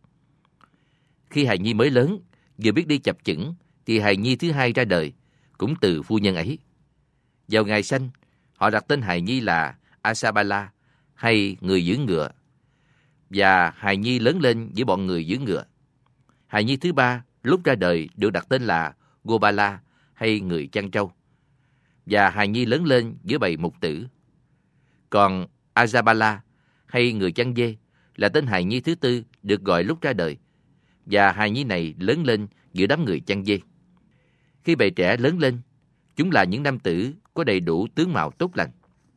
Khi hài nhi mới lớn, vừa biết đi chập chững, thì hài nhi thứ hai ra đời, cũng từ phu nhân ấy. Vào ngày sanh, họ đặt tên hài nhi là Asabala, hay người giữ ngựa. Và hài nhi lớn lên với bọn người giữ ngựa. Hài nhi thứ ba lúc ra đời được đặt tên là Gobala, hay người chăn trâu. Và hài nhi lớn lên với bầy mục tử. Còn Azabala, hay người chăn dê, là tên hài nhi thứ tư được gọi lúc ra đời. Và hài nhi này lớn lên giữa đám người chăn dê. Khi bầy trẻ lớn lên, chúng là những nam tử có đầy đủ tướng mạo tốt lành.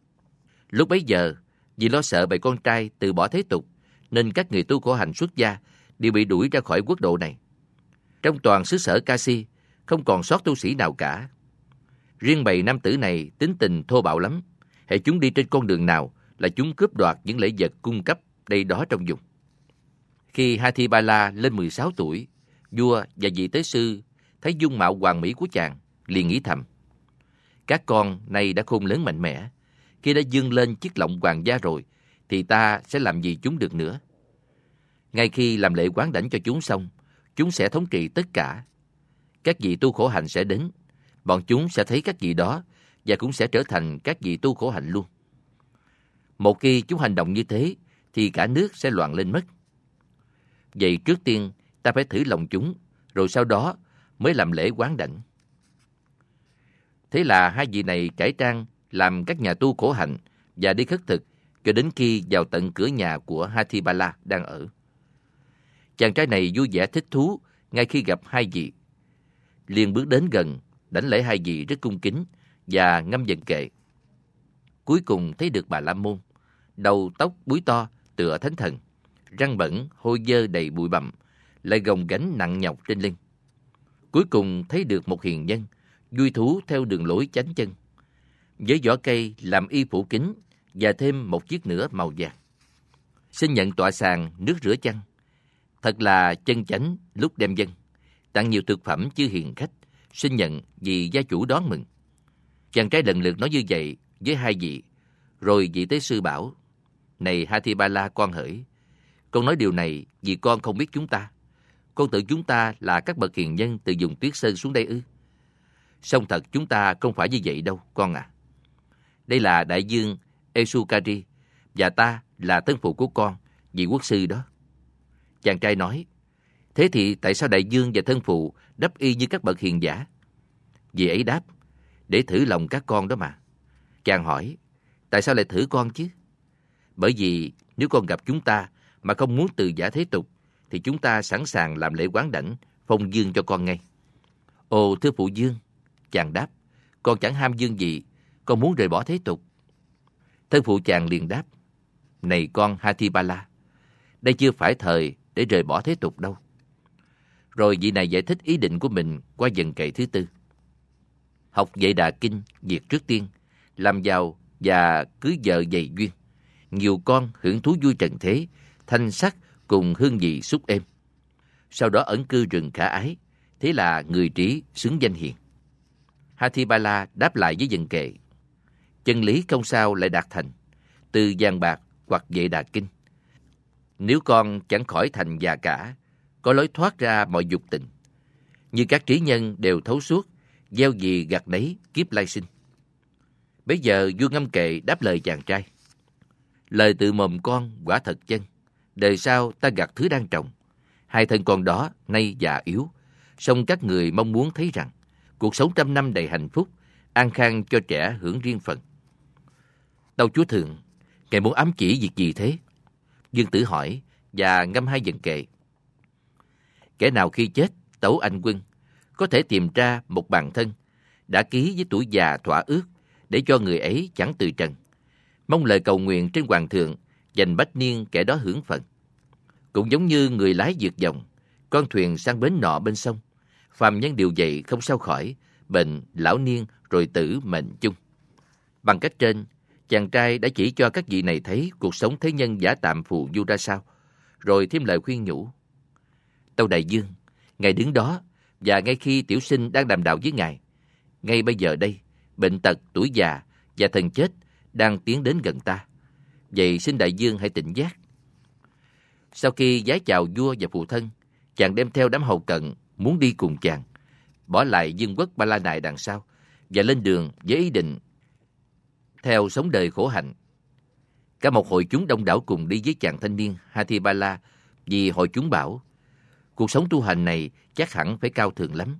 Lúc bấy giờ, vì lo sợ bầy con trai từ bỏ thế tục, nên các người tu khổ hạnh xuất gia đều bị đuổi ra khỏi quốc độ này. Trong toàn xứ sở Kasi, không còn sót tu sĩ nào cả. Riêng bầy nam tử này tính tình thô bạo lắm. Hễ chúng đi trên con đường nào là chúng cướp đoạt những lễ vật cung cấp đây đó trong vùng. Khi Hatibala lên mười sáu tuổi, vua và vị tế sư thấy dung mạo hoàn mỹ của chàng, liền nghĩ thầm: các con này đã khôn lớn mạnh mẽ, khi đã vươn lên chiếc lọng hoàng gia rồi, thì ta sẽ làm gì chúng được nữa. Ngay khi làm lễ quán đảnh cho chúng xong, chúng sẽ thống trị tất cả. Các vị tu khổ hạnh sẽ đến, bọn chúng sẽ thấy các vị đó và cũng sẽ trở thành các vị tu khổ hạnh luôn. Một khi chúng hành động như thế, thì cả nước sẽ loạn lên mất. Vậy trước tiên ta phải thử lòng chúng, rồi sau đó mới làm lễ quán đảnh. Thế là hai vị này cải trang làm các nhà tu khổ hạnh và đi khất thực cho đến khi vào tận cửa nhà của Hatibala đang ở. Chàng trai này vui vẻ thích thú ngay khi gặp hai vị. Liền bước đến gần, đảnh lễ hai vị rất cung kính và ngâm vần kệ. Cuối cùng thấy được Bà La Môn, đầu tóc búi to tựa thánh thần, răng bẩn hôi dơ đầy bụi bặm, lại gồng gánh nặng nhọc trên lưng. Cuối cùng thấy được một hiền nhân, vui thú theo đường lối chánh chân, với vỏ cây làm y phủ kính và thêm một chiếc nữa màu vàng. Xin nhận tọa sàn nước rửa chân. Thật là chân chánh lúc đem dân, tặng nhiều thực phẩm chư hiền khách, xin nhận vì gia chủ đón mừng. Chàng trai lần lượt nói như vậy với hai vị, rồi vị tế sư bảo: này Hatibala con hỡi, con nói điều này vì con không biết chúng ta. Con tưởng chúng ta là các bậc hiền nhân từ vùng Tuyết Sơn xuống đây ư? Song thật chúng ta không phải như vậy đâu con à. Đây là đại dương Esukari, và ta là thân phụ của con, vị quốc sư đó. Chàng trai nói: thế thì tại sao đại dương và thân phụ đắp y như các bậc hiền giả? Vị ấy đáp: để thử lòng các con đó mà. Chàng hỏi: tại sao lại thử con chứ? Bởi vì nếu con gặp chúng ta mà không muốn từ giả thế tục, thì chúng ta sẵn sàng làm lễ quán đảnh, phong dương cho con ngay. Ồ thưa phụ dương, chàng đáp, con chẳng ham dương gì, con muốn rời bỏ thế tục. Thân phụ chàng liền đáp: này con Hatibala, đây chưa phải thời để rời bỏ thế tục đâu. Rồi vị này giải thích ý định của mình qua vần kệ thứ tư. Học Vệ Đà Kinh việc trước tiên, làm giàu và cưới vợ dày duyên, nhiều con hưởng thú vui trần thế, thanh sắc cùng hương vị xúc êm. Sau đó ẩn cư rừng khả ái, thế là người trí xứng danh hiền. Hatibala đáp lại với vần kệ: chân lý không sao lại đạt thành, từ vàng bạc hoặc Vệ Đà Kinh. Nếu con chẳng khỏi thành già cả, có lối thoát ra mọi dục tình. Như các trí nhân đều thấu suốt, gieo gì gặt nấy kiếp lai sinh. Bây giờ vua ngâm kệ đáp lời chàng trai: lời từ mồm con quả thật chân, đời sau ta gặt thứ đang trồng. Hai thân con đó nay già yếu, song các người mong muốn thấy rằng cuộc sống trăm năm đầy hạnh phúc, an khang cho trẻ hưởng riêng phần. Tâu chúa thượng, ngài muốn ám chỉ việc gì thế? Dương Tử hỏi và ngâm hai dần kệ. Kẻ nào khi chết tấu anh quân, có thể tìm ra một bạn thân, đã ký với tuổi già thỏa ước, để cho người ấy chẳng từ trần. Mong lời cầu nguyện trên hoàng thượng, dành bách niên kẻ đó hưởng phận. Cũng giống như người lái vượt dòng, con thuyền sang bến nọ bên sông, phàm nhân điều dậy không sao khỏi, bệnh, lão niên rồi tử mệnh chung. Bằng cách trên, chàng trai đã chỉ cho các vị này thấy cuộc sống thế nhân giả tạm phù du ra sao, rồi thêm lời khuyên nhủ. Tâu đại dương, ngài đứng đó, và ngay khi tiểu sinh đang đàm đạo với ngài, ngay bây giờ đây, bệnh tật, tuổi già và thần chết đang tiến đến gần ta. Vậy xin đại dương hãy tỉnh giác. Sau khi vái chào vua và phụ thân, chàng đem theo đám hầu cận muốn đi cùng chàng, bỏ lại vương quốc Ba La Nại đằng sau và lên đường với ý định theo sống đời khổ hạnh. Cả một hội chúng đông đảo cùng đi với chàng thanh niên Hatibala, vì hội chúng bảo cuộc sống tu hành này chắc hẳn phải cao thượng lắm.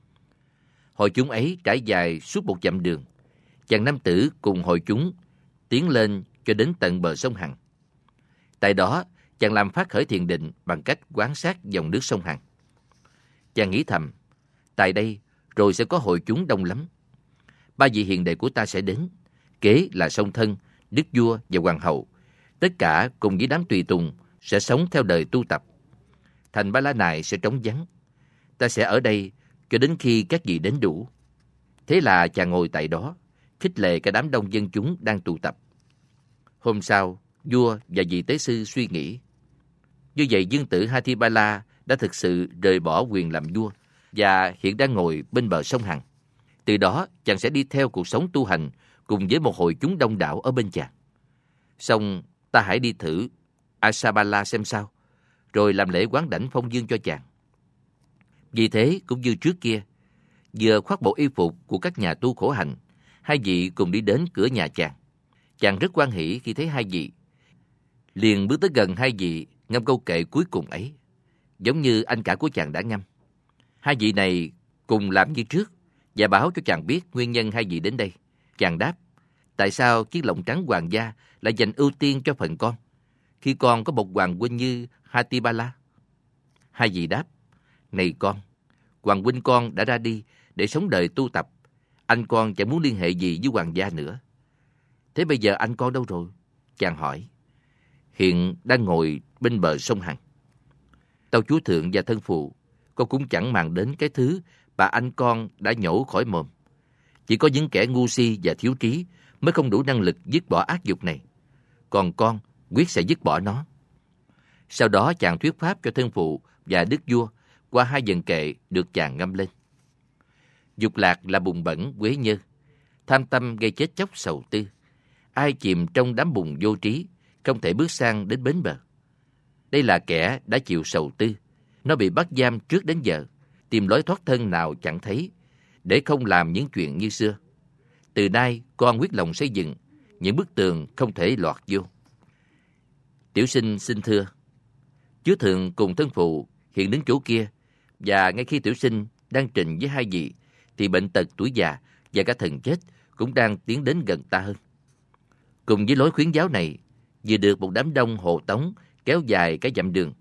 Hội chúng ấy trải dài suốt một dặm đường. Chàng nam tử cùng hội chúng tiến lên cho đến tận bờ sông Hằng. Tại đó, chàng làm phát khởi thiền định bằng cách quan sát dòng nước sông Hằng. Chàng nghĩ thầm, tại đây rồi sẽ có hội chúng đông lắm. Ba vị hiền đệ của ta sẽ đến, kế là song thân, đức vua và hoàng hậu. Tất cả cùng với đám tùy tùng sẽ sống theo đời tu tập. Thành Ba La Nại sẽ trống vắng. Ta sẽ ở đây cho đến khi các vị đến đủ. Thế là chàng ngồi tại đó, khích lệ cả đám đông dân chúng đang tụ tập. Hôm sau, vua và vị tế sư suy nghĩ. Như vậy dương tử Hatibala đã thực sự rời bỏ quyền làm vua và hiện đang ngồi bên bờ sông Hằng. Từ đó, chàng sẽ đi theo cuộc sống tu hành cùng với một hội chúng đông đảo ở bên chàng. Xong, ta hãy đi thử Asabala xem sao, rồi làm lễ quán đảnh phong dương cho chàng. Vì thế, cũng như trước kia, vừa khoác bộ y phục của các nhà tu khổ hạnh, hai vị cùng đi đến cửa nhà chàng. Chàng rất hoan hỉ khi thấy hai vị, liền bước tới gần hai vị, ngâm câu kệ cuối cùng ấy, giống như anh cả của chàng đã ngâm. Hai vị này cùng làm như trước và báo cho chàng biết nguyên nhân hai vị đến đây. Chàng đáp, tại sao chiếc lọng trắng hoàng gia lại dành ưu tiên cho phần con, khi con có một hoàng huynh như Hatibala? Hai vị đáp, này con, hoàng huynh con đã ra đi để sống đời tu tập. Anh con chẳng muốn liên hệ gì với hoàng gia nữa. Thế bây giờ anh con đâu rồi? Chàng hỏi. Hiện đang ngồi bên bờ sông Hằng. Tâu chúa thượng và thân phụ, con cũng chẳng màng đến cái thứ bà anh con đã nhổ khỏi mồm. Chỉ có những kẻ ngu si và thiếu trí mới không đủ năng lực dứt bỏ ác dục này. Còn con quyết sẽ dứt bỏ nó. Sau đó chàng thuyết pháp cho thân phụ và đức vua qua hai dần kệ được chàng ngâm lên. Dục lạc là bùn bẩn quế nhơ, tham tâm gây chết chóc sầu tư. Ai chìm trong đám bùn vô trí, không thể bước sang đến bến bờ. Đây là kẻ đã chịu sầu tư. Nó bị bắt giam trước đến giờ, tìm lối thoát thân nào chẳng thấy, để không làm những chuyện như xưa. Từ nay con quyết lòng xây dựng những bức tường không thể lọt vô. Tiểu sinh xin thưa, chúa thượng cùng thân phụ hiện đứng chỗ kia, và ngay khi tiểu sinh đang trình với hai vị, thì bệnh tật, tuổi già và cả thần chết cũng đang tiến đến gần ta hơn. Cùng với lối khuyến giáo này, vừa được một đám đông hộ tống kéo dài cái dặm đường,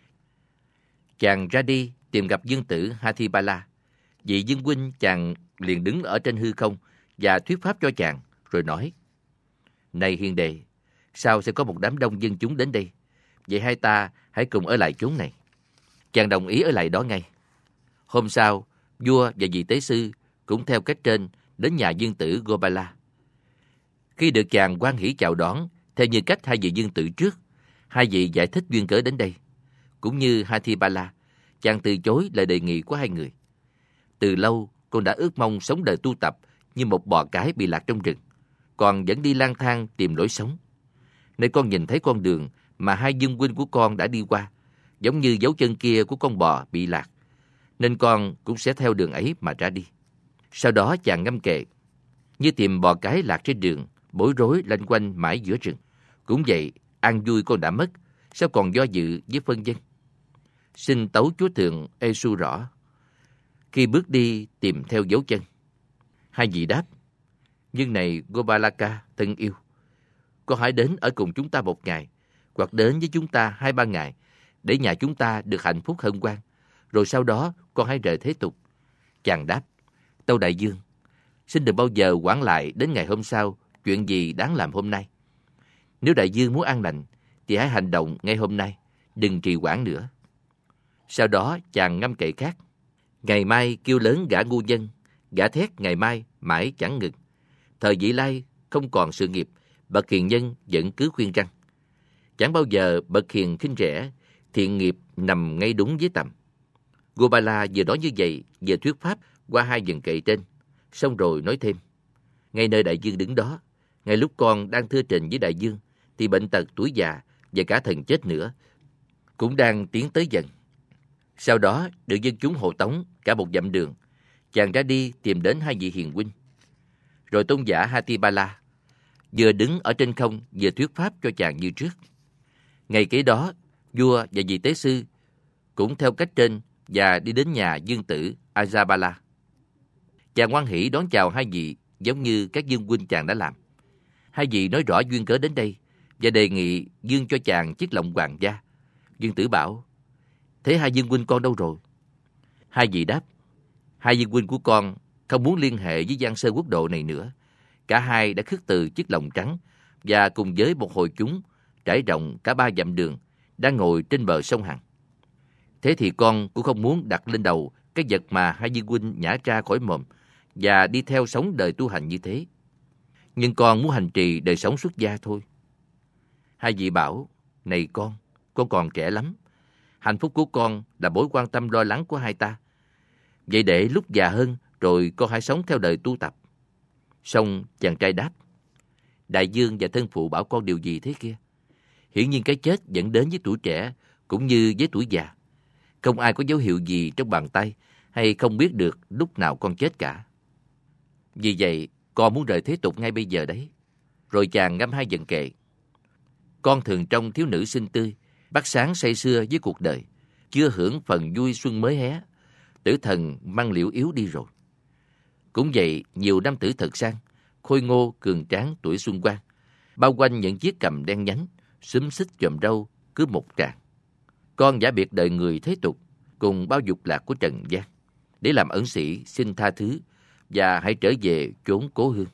chàng ra đi tìm gặp dương tử Hatibala. Vị dương huynh chàng liền đứng ở trên hư không và thuyết pháp cho chàng, rồi nói: Này hiền đệ, sao sẽ có một đám đông dân chúng đến đây? Vậy hai ta hãy cùng ở lại chốn này. Chàng đồng ý ở lại đó ngay. Hôm sau, vua và vị tế sư cũng theo cách trên đến nhà dương tử Gopala. Khi được chàng hoan hỉ chào đón theo như cách hai vị dương tử trước, hai vị giải thích duyên cớ đến đây. Cũng như Hatibala, chàng từ chối lời đề nghị của hai người. Từ lâu, con đã ước mong sống đời tu tập như một bò cái bị lạc trong rừng, còn vẫn đi lang thang tìm lối sống. Nơi con nhìn thấy con đường mà hai dương huynh của con đã đi qua, giống như dấu chân kia của con bò bị lạc, nên con cũng sẽ theo đường ấy mà ra đi. Sau đó chàng ngâm kệ: Như tìm bò cái lạc trên đường, bối rối lanh quanh mãi giữa rừng. Cũng vậy, an vui con đã mất, sao còn do dự với phân vân? Xin tấu chúa thượng ê su rõ. Khi bước đi tìm theo dấu chân. Hai vị đáp: Nhưng này Gopalaka thân yêu, con hãy đến ở cùng chúng ta một ngày, hoặc đến với chúng ta hai ba ngày, để nhà chúng ta được hạnh phúc hân hoan, rồi sau đó con hãy rời thế tục. Chàng đáp, tâu đại vương, xin đừng bao giờ hoãn lại đến ngày hôm sau chuyện gì đáng làm hôm nay. Nếu đại vương muốn an lành, thì hãy hành động ngay hôm nay, đừng trì hoãn nữa. Sau đó chàng ngâm kệ khác, ngày mai kêu lớn gã ngu dân, gã thét ngày mai mãi chẳng ngừng. Thời vị lai không còn sự nghiệp, bậc hiền nhân vẫn cứ khuyên răng. Chẳng bao giờ bậc hiền khinh rẻ, thiện nghiệp nằm ngay đúng với tầm. Gopala vừa nói như vậy, vừa thuyết pháp qua hai dần kệ trên, xong rồi nói thêm, ngay nơi đại vương đứng đó, ngay lúc con đang thưa trình với đại vương, thì bệnh tật tuổi già và cả thần chết nữa cũng đang tiến tới dần. Sau đó được dân chúng hộ tống cả một dặm đường, chàng ra đi tìm đến hai vị hiền huynh. Rồi tôn giả Hatibala vừa đứng ở trên không vừa thuyết pháp cho chàng như trước. Ngày kế đó, vua và vị tế sư cũng theo cách trên và đi đến nhà dương tử Ajabala. Chàng hoan hỷ đón chào hai vị giống như các vương huynh chàng đã làm. Hai vị nói rõ duyên cớ đến đây và đề nghị dương cho chàng chiếc lọng hoàng gia. Dương tử bảo, thế hai vương huynh con đâu rồi? Hai vị đáp, hai vương huynh của con không muốn liên hệ với Giang Sơn quốc độ này nữa. Cả hai đã khước từ chiếc lọng trắng và cùng với một hội chúng trải rộng cả ba dặm đường đang ngồi trên bờ sông Hằng. Thế thì con cũng không muốn đặt lên đầu cái vật mà hai vương huynh nhả ra khỏi mồm và đi theo sống đời tu hành như thế. Nhưng con muốn hành trì đời sống xuất gia thôi. Hai vị bảo, này con, con còn trẻ lắm. Hạnh phúc của con là mối quan tâm lo lắng của hai ta. Vậy để lúc già hơn rồi con hãy sống theo đời tu tập. Xong chàng trai đáp, đại vương và thân phụ bảo con điều gì thế kia? Hiển nhiên cái chết dẫn đến với tuổi trẻ cũng như với tuổi già. Không ai có dấu hiệu gì trong bàn tay hay không biết được lúc nào con chết cả. Vì vậy, con muốn rời thế tục ngay bây giờ đấy. Rồi chàng ngâm hai dần kệ. Con thường trông thiếu nữ xinh tươi, bắt sáng say sưa với cuộc đời, chưa hưởng phần vui xuân mới hé. Tử thần mang liễu yếu đi rồi. Cũng vậy, nhiều nam tử thật sang, khôi ngô, cường tráng, tuổi xuân quang, bao quanh những chiếc cằm đen nhánh, xúm xít chòm râu, cứ một tràng. Con giả biệt đời người thế tục, cùng bao dục lạc của trần gian, để làm ẩn sĩ xin tha thứ và hãy trở về chốn cố hương.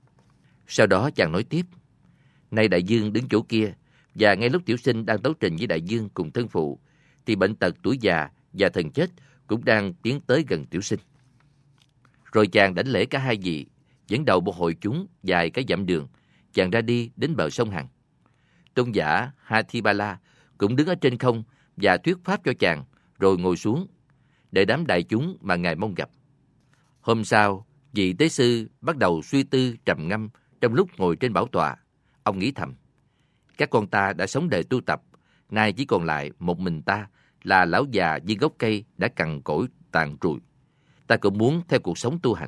Sau đó chàng nói tiếp, nay đại vương đứng chỗ kia, và ngay lúc tiểu sinh đang tấu trình với đại vương cùng thân phụ, thì bệnh tật tuổi già và thần chết cũng đang tiến tới gần tiểu sinh. Rồi chàng đảnh lễ cả hai vị, dẫn đầu một hội chúng dài cái dặm đường, chàng ra đi đến bờ sông Hằng. Tôn giả Hatibala cũng đứng ở trên không và thuyết pháp cho chàng, rồi ngồi xuống, để đám đại chúng mà ngài mong gặp. Hôm sau, vị tế sư bắt đầu suy tư trầm ngâm trong lúc ngồi trên bảo tọa. Ông nghĩ thầm, các con ta đã sống đời tu tập, nay chỉ còn lại một mình ta là lão già như gốc cây đã cằn cỗi tàn trụi. Ta cũng muốn theo cuộc sống tu hành.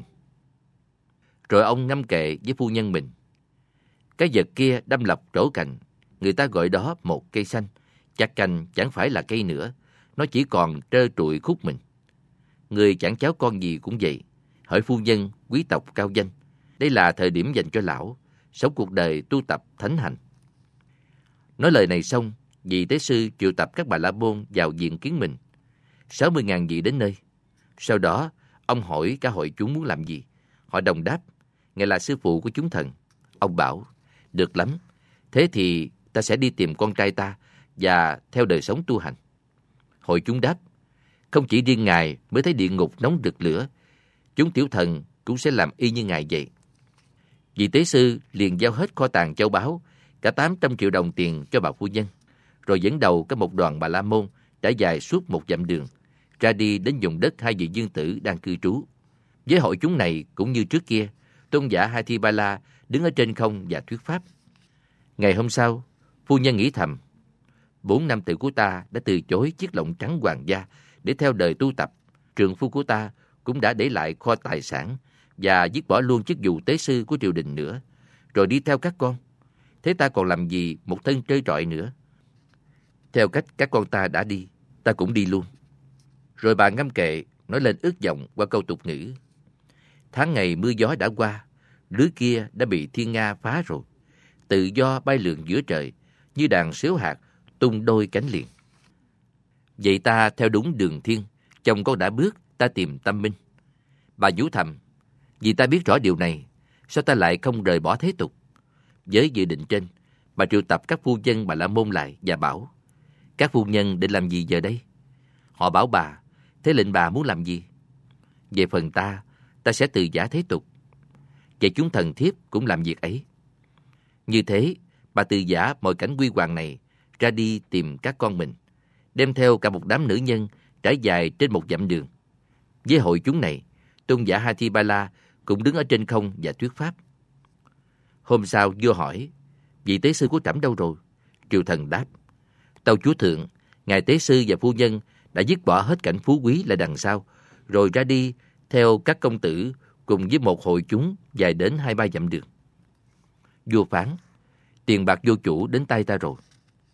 Rồi ông ngâm kệ với phu nhân mình. Cái vật kia đâm lập trổ cành, người ta gọi đó một cây xanh. Chặt cành chẳng phải là cây nữa, nó chỉ còn trơ trụi khúc mình. Người chẳng cháu con gì cũng vậy. Hỡi phu nhân, quý tộc cao danh, đây là thời điểm dành cho lão, sống cuộc đời tu tập thánh hành. Nói lời này xong, vị tế sư triệu tập các bà la môn vào diện kiến mình. sáu mươi ngàn vị đến nơi. Sau đó, ông hỏi cả hội chúng muốn làm gì. Họ đồng đáp, ngài là sư phụ của chúng thần. Ông bảo, được lắm, thế thì ta sẽ đi tìm con trai ta và theo đời sống tu hành. Hội chúng đáp, không chỉ riêng ngài mới thấy địa ngục nóng rực lửa, chúng tiểu thần cũng sẽ làm y như ngài vậy. Vị tế sư liền giao hết kho tàng châu báu, cả tám trăm triệu đồng tiền cho bà phu nhân, rồi dẫn đầu cả một đoàn bà la môn trải dài suốt một dặm đường, ra đi đến vùng đất hai vị dương tử đang cư trú. Với hội chúng này cũng như trước kia, tôn giả Hatibala đứng ở trên không và thuyết pháp. Ngày hôm sau, phu nhân nghĩ thầm, bốn nam tử của ta đã từ chối chiếc lọng trắng hoàng gia để theo đời tu tập. Trượng phu của ta cũng đã để lại kho tài sản và dứt bỏ luôn chức vụ tế sư của triều đình nữa, rồi đi theo các con. Thế ta còn làm gì một thân trơ trọi nữa? Theo cách các con ta đã đi, ta cũng đi luôn. Rồi bà ngâm kệ nói lên ước vọng qua câu tục ngữ. Tháng ngày mưa gió đã qua, lưới kia đã bị thiên nga phá rồi. Tự do bay lượn giữa trời, như đàn sếu hạt tung đôi cánh liền. Vậy ta theo đúng đường thiên, chồng con đã bước, ta tìm tâm minh. Bà nhủ thầm, vì ta biết rõ điều này, sao ta lại không rời bỏ thế tục? Với dự định trên, bà triệu tập các phu nhân Bà La Môn lại và bảo, các phu nhân định làm gì giờ đây? Họ bảo bà, thế lệnh bà muốn làm gì? Về phần ta, ta sẽ từ giả thế tục. Và chúng thần thiếp cũng làm việc ấy. Như thế, bà từ giả mọi cảnh quy hoàng này, ra đi tìm các con mình, đem theo cả một đám nữ nhân trải dài trên một dặm đường. Với hội chúng này, tôn giả Hatibala cũng đứng ở trên không và thuyết pháp. Hôm sau vua hỏi, vị tế sư của trẫm đâu rồi? Triều thần đáp, tâu chúa thượng, ngài tế sư và phu nhân đã dứt bỏ hết cảnh phú quý lại đằng sau, rồi ra đi theo các công tử cùng với một hội chúng dài đến hai ba dặm đường. Vua phán, tiền bạc vô chủ đến tay ta rồi.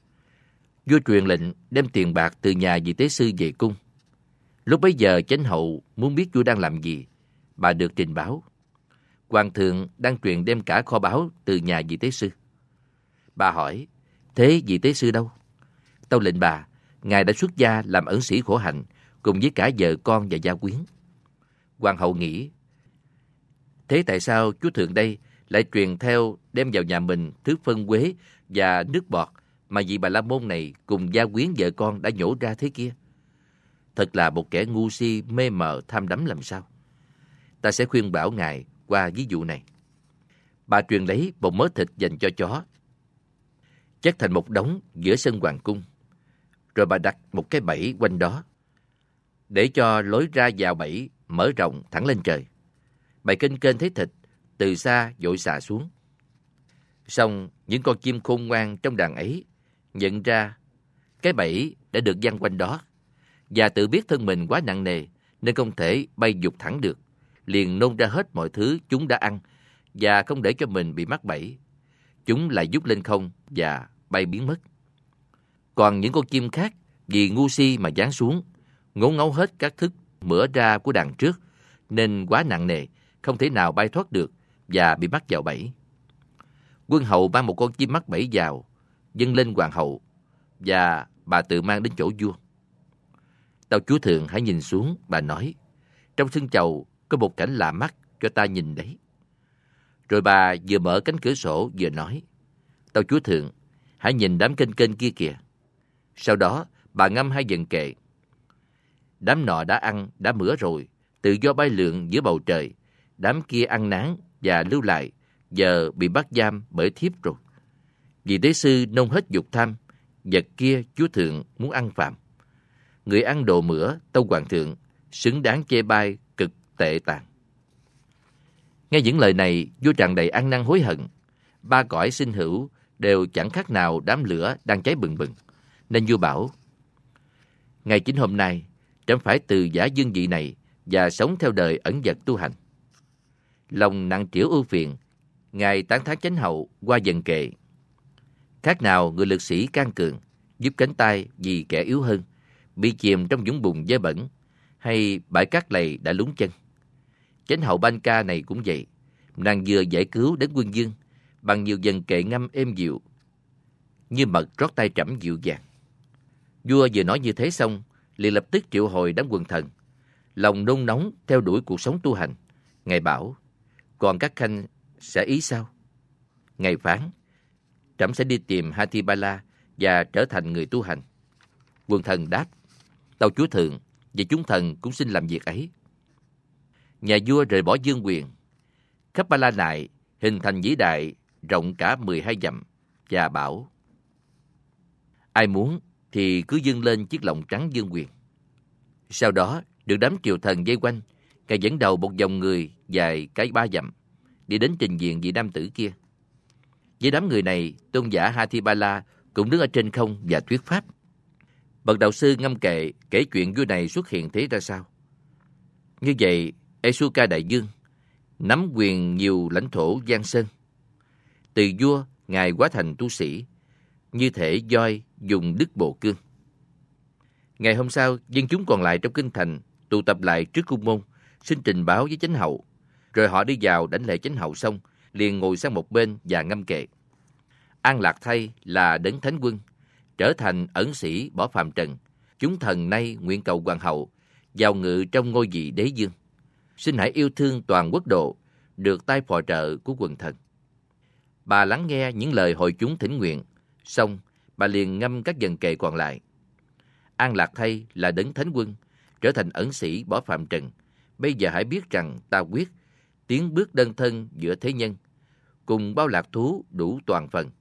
Vua truyền lệnh đem tiền bạc từ nhà vị tế sư về cung. Lúc bấy giờ chánh hậu muốn biết vua đang làm gì, bà được trình báo. Hoàng thượng đang truyền đem cả kho báu từ nhà vị tế sư. Bà hỏi, thế vị tế sư đâu? Tâu lệnh bà, ngài đã xuất gia làm ẩn sĩ khổ hạnh, cùng với cả vợ con và gia quyến. Hoàng hậu nghĩ, thế tại sao chúa thượng đây lại truyền theo đem vào nhà mình thứ phân quế và nước bọt mà vị Bà La Môn này cùng gia quyến vợ con đã nhổ ra thế kia? Thật là một kẻ ngu si mê mờ tham đắm làm sao. Ta sẽ khuyên bảo ngài qua ví dụ này. Bà truyền lấy một mớ thịt dành cho chó, chất thành một đống giữa sân hoàng cung, rồi bà đặt một cái bẫy quanh đó, để cho lối ra vào bẫy mở rộng thẳng lên trời. Bầy kênh kênh thấy thịt, từ xa vội xà xuống. Xong những con chim khôn ngoan trong đàn ấy nhận ra cái bẫy đã được giăng quanh đó, và tự biết thân mình quá nặng nề nên không thể bay vụt thẳng được, liền nôn ra hết mọi thứ chúng đã ăn và không để cho mình bị mắc bẫy. Chúng lại vút lên không và bay biến mất. Còn những con chim khác vì ngu si mà giáng xuống, ngốn ngấu hết các thức mửa ra của đàn trước, nên quá nặng nề, không thể nào bay thoát được và bị mắc vào bẫy. Quân hầu mang một con chim mắc bẫy vào, dâng lên hoàng hậu, và bà tự mang đến chỗ vua. Tâu chúa thượng hãy nhìn xuống, bà nói, trong sân chầu có một cảnh lạ mắt cho ta nhìn đấy. Rồi bà vừa mở cánh cửa sổ vừa nói, tâu chúa thượng, hãy nhìn đám kênh kênh kia kìa. Sau đó bà ngâm hai dần kệ. Đám nọ đã ăn, đã mửa rồi, tự do bay lượn giữa bầu trời. Đám kia ăn nán và lưu lại, giờ bị bắt giam bởi thiếp rồi. Vì tế sư nôn hết dục tham, vật kia chúa thượng muốn ăn phạm. Người ăn đồ mửa, tâu hoàng thượng, xứng đáng chê bai cực tệ tàn. Nghe những lời này, vua tràn đầy ăn năn hối hận. Ba cõi sinh hữu đều chẳng khác nào đám lửa đang cháy bừng bừng. Nên vua bảo, ngày chính hôm nay, trẫm phải từ giả dương vị này và sống theo đời ẩn dật tu hành. Lòng nặng trĩu ưu phiền, ngài tán thán chánh hậu qua dần kệ. Khác nào người lực sĩ can cường, giúp cánh tay vì kẻ yếu hơn, bị chìm trong vũng bùn dơ bẩn, hay bãi cát lầy đã lún chân. Chánh hậu Ban Ca này cũng vậy, nàng vừa giải cứu đến quân dương bằng nhiều dần kệ ngâm êm dịu, như mật rót tay trẫm dịu dàng. Vua vừa nói như thế xong, liền lập tức triệu hồi đám quần thần, lòng nôn nóng theo đuổi cuộc sống tu hành. Ngài bảo, còn các khanh sẽ ý sao? Ngài phán, trẫm sẽ đi tìm Hatibala và trở thành người tu hành. Quần thần đáp, tâu chúa thượng, và chúng thần cũng xin làm việc ấy. Nhà vua rời bỏ vương quyền, khắp Ba La Nại hình thành vĩ đại rộng cả mười hai dặm, và bảo, ai muốn thì cứ dâng lên chiếc lọng trắng vương quyền. Sau đó được đám triều thần vây quanh, ngài dẫn đầu một dòng người dài cái ba dặm đi đến trình diện vị nam tử kia. Với đám người này, tôn giả Hatibala cũng đứng ở trên không và thuyết pháp. Bậc đạo sư ngâm kệ kể chuyện vua này xuất hiện thế ra sao. Như vậy, Esuka đại vương nắm quyền nhiều lãnh thổ Giang Sơn. Từ vua, ngài hóa thành tu sĩ, như thể voi dùng đức bộ cương. Ngày hôm sau, dân chúng còn lại trong kinh thành tụ tập lại trước cung môn, xin trình báo với chánh hậu. Rồi họ đi vào đảnh lễ chánh hậu xong, liền ngồi sang một bên và ngâm kệ. An lạc thay là đấng thánh quân, trở thành ẩn sĩ bỏ phàm trần. Chúng thần nay nguyện cầu hoàng hậu, vào ngự trong ngôi vị đế dương. Xin hãy yêu thương toàn quốc độ, được tay phò trợ của quần thần. Bà lắng nghe những lời hội chúng thỉnh nguyện, xong bà liền ngâm các dần kệ còn lại. An lạc thay là đấng thánh quân, trở thành ẩn sĩ bỏ phàm trần. Bây giờ hãy biết rằng ta quyết tiến bước đơn thân giữa thế nhân, cùng bao lạc thú đủ toàn phần.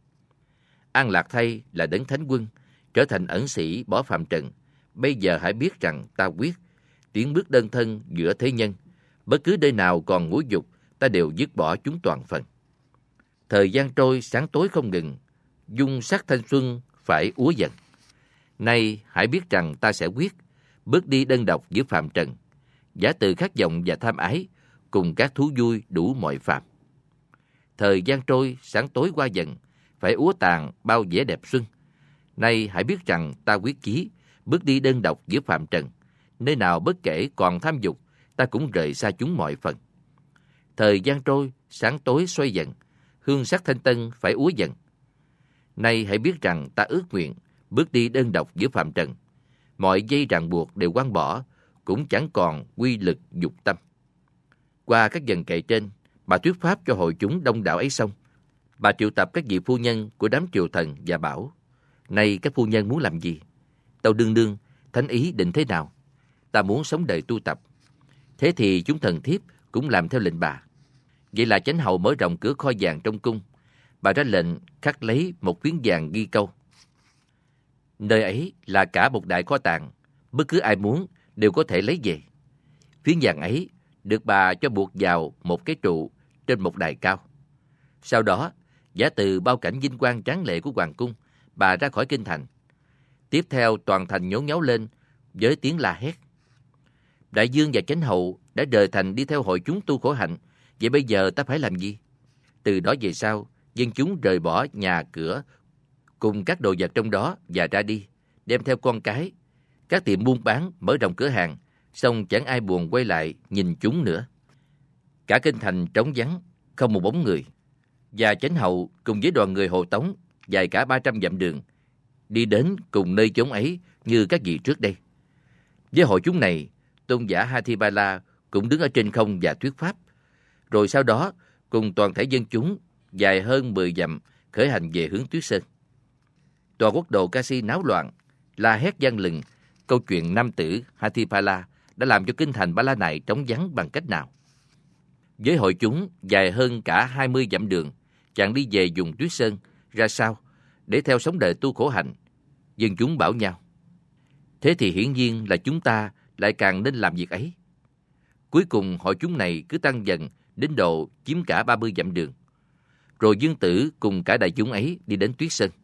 An lạc thay là đấng thánh quân, trở thành ẩn sĩ bỏ phàm trần. Bây giờ hãy biết rằng ta quyết tiến bước đơn thân giữa thế nhân, bất cứ nơi nào còn ngũ dục, ta đều dứt bỏ chúng toàn phần. Thời gian trôi sáng tối không ngừng, dung sắc thanh xuân phải úa dần. Nay hãy biết rằng ta sẽ quyết bước đi đơn độc giữa phàm trần, giả từ khát vọng và tham ái, cùng các thú vui đủ mọi phàm. Thời gian trôi sáng tối qua dần, phải úa tàn bao vẻ đẹp xuân. Nay hãy biết rằng ta quyết chí bước đi đơn độc giữa phàm trần, nơi nào bất kể còn tham dục, ta cũng rời xa chúng mọi phần. Thời gian trôi sáng tối xoay dần, hương sắc thanh tân phải úa dần. Nay hãy biết rằng ta ước nguyện bước đi đơn độc giữa phàm trần, mọi dây ràng buộc đều quăng bỏ, cũng chẳng còn quy lực dục tâm. Qua các dần kệ trên, bà thuyết pháp cho hội chúng đông đảo ấy xong, bà triệu tập các vị phu nhân của đám triều thần và bảo: Này các phu nhân muốn làm gì? Tâu đương đương, thánh ý định thế nào? Ta muốn sống đời tu tập. Thế thì chúng thần thiếp cũng làm theo lệnh bà. Vậy là chánh hậu mở rộng cửa kho vàng trong cung. Bà ra lệnh khắc lấy một phiến vàng ghi câu: Nơi ấy là cả một đại kho tàng, bất cứ ai muốn đều có thể lấy về. Phiến vàng ấy được bà cho buộc vào một cái trụ trên một đài cao. Sau đó, giả từ bao cảnh vinh quang tráng lệ của hoàng cung, bà ra khỏi kinh thành. Tiếp theo toàn thành nhốn nháo lên với tiếng la hét. Đại vương và chánh hậu đã rời thành đi theo hội chúng tu khổ hạnh, vậy bây giờ ta phải làm gì? Từ đó về sau, dân chúng rời bỏ nhà cửa cùng các đồ vật trong đó và ra đi, đem theo con cái. Các tiệm buôn bán mở rộng cửa hàng, xong chẳng ai buồn quay lại nhìn chúng nữa. Cả kinh thành trống vắng, không một bóng người. Và chánh hậu cùng với đoàn người hộ tống dài cả ba trăm dặm đường, đi đến cùng nơi chốn ấy như các vị trước đây. Với hội chúng này, tôn giả Hathibala cũng đứng ở trên không và thuyết pháp. Rồi sau đó, cùng toàn thể dân chúng dài hơn mười dặm khởi hành về hướng Tuyết Sơn. Toàn quốc độ Kasi náo loạn, la hét vang lừng. Câu chuyện nam tử Hathibala đã làm cho kinh thành Ba La này trống vắng bằng cách nào? Với hội chúng dài hơn cả hai mươi dặm đường, chàng đi về vùng Tuyết Sơn ra sao để theo sống đời tu khổ hạnh? Dân chúng bảo nhau: Thế thì hiển nhiên là chúng ta lại càng nên làm việc ấy. Cuối cùng hội chúng này cứ tăng dần đến độ chiếm cả ba mươi dặm đường. Rồi Dương Tử cùng cả đại chúng ấy đi đến Tuyết Sơn.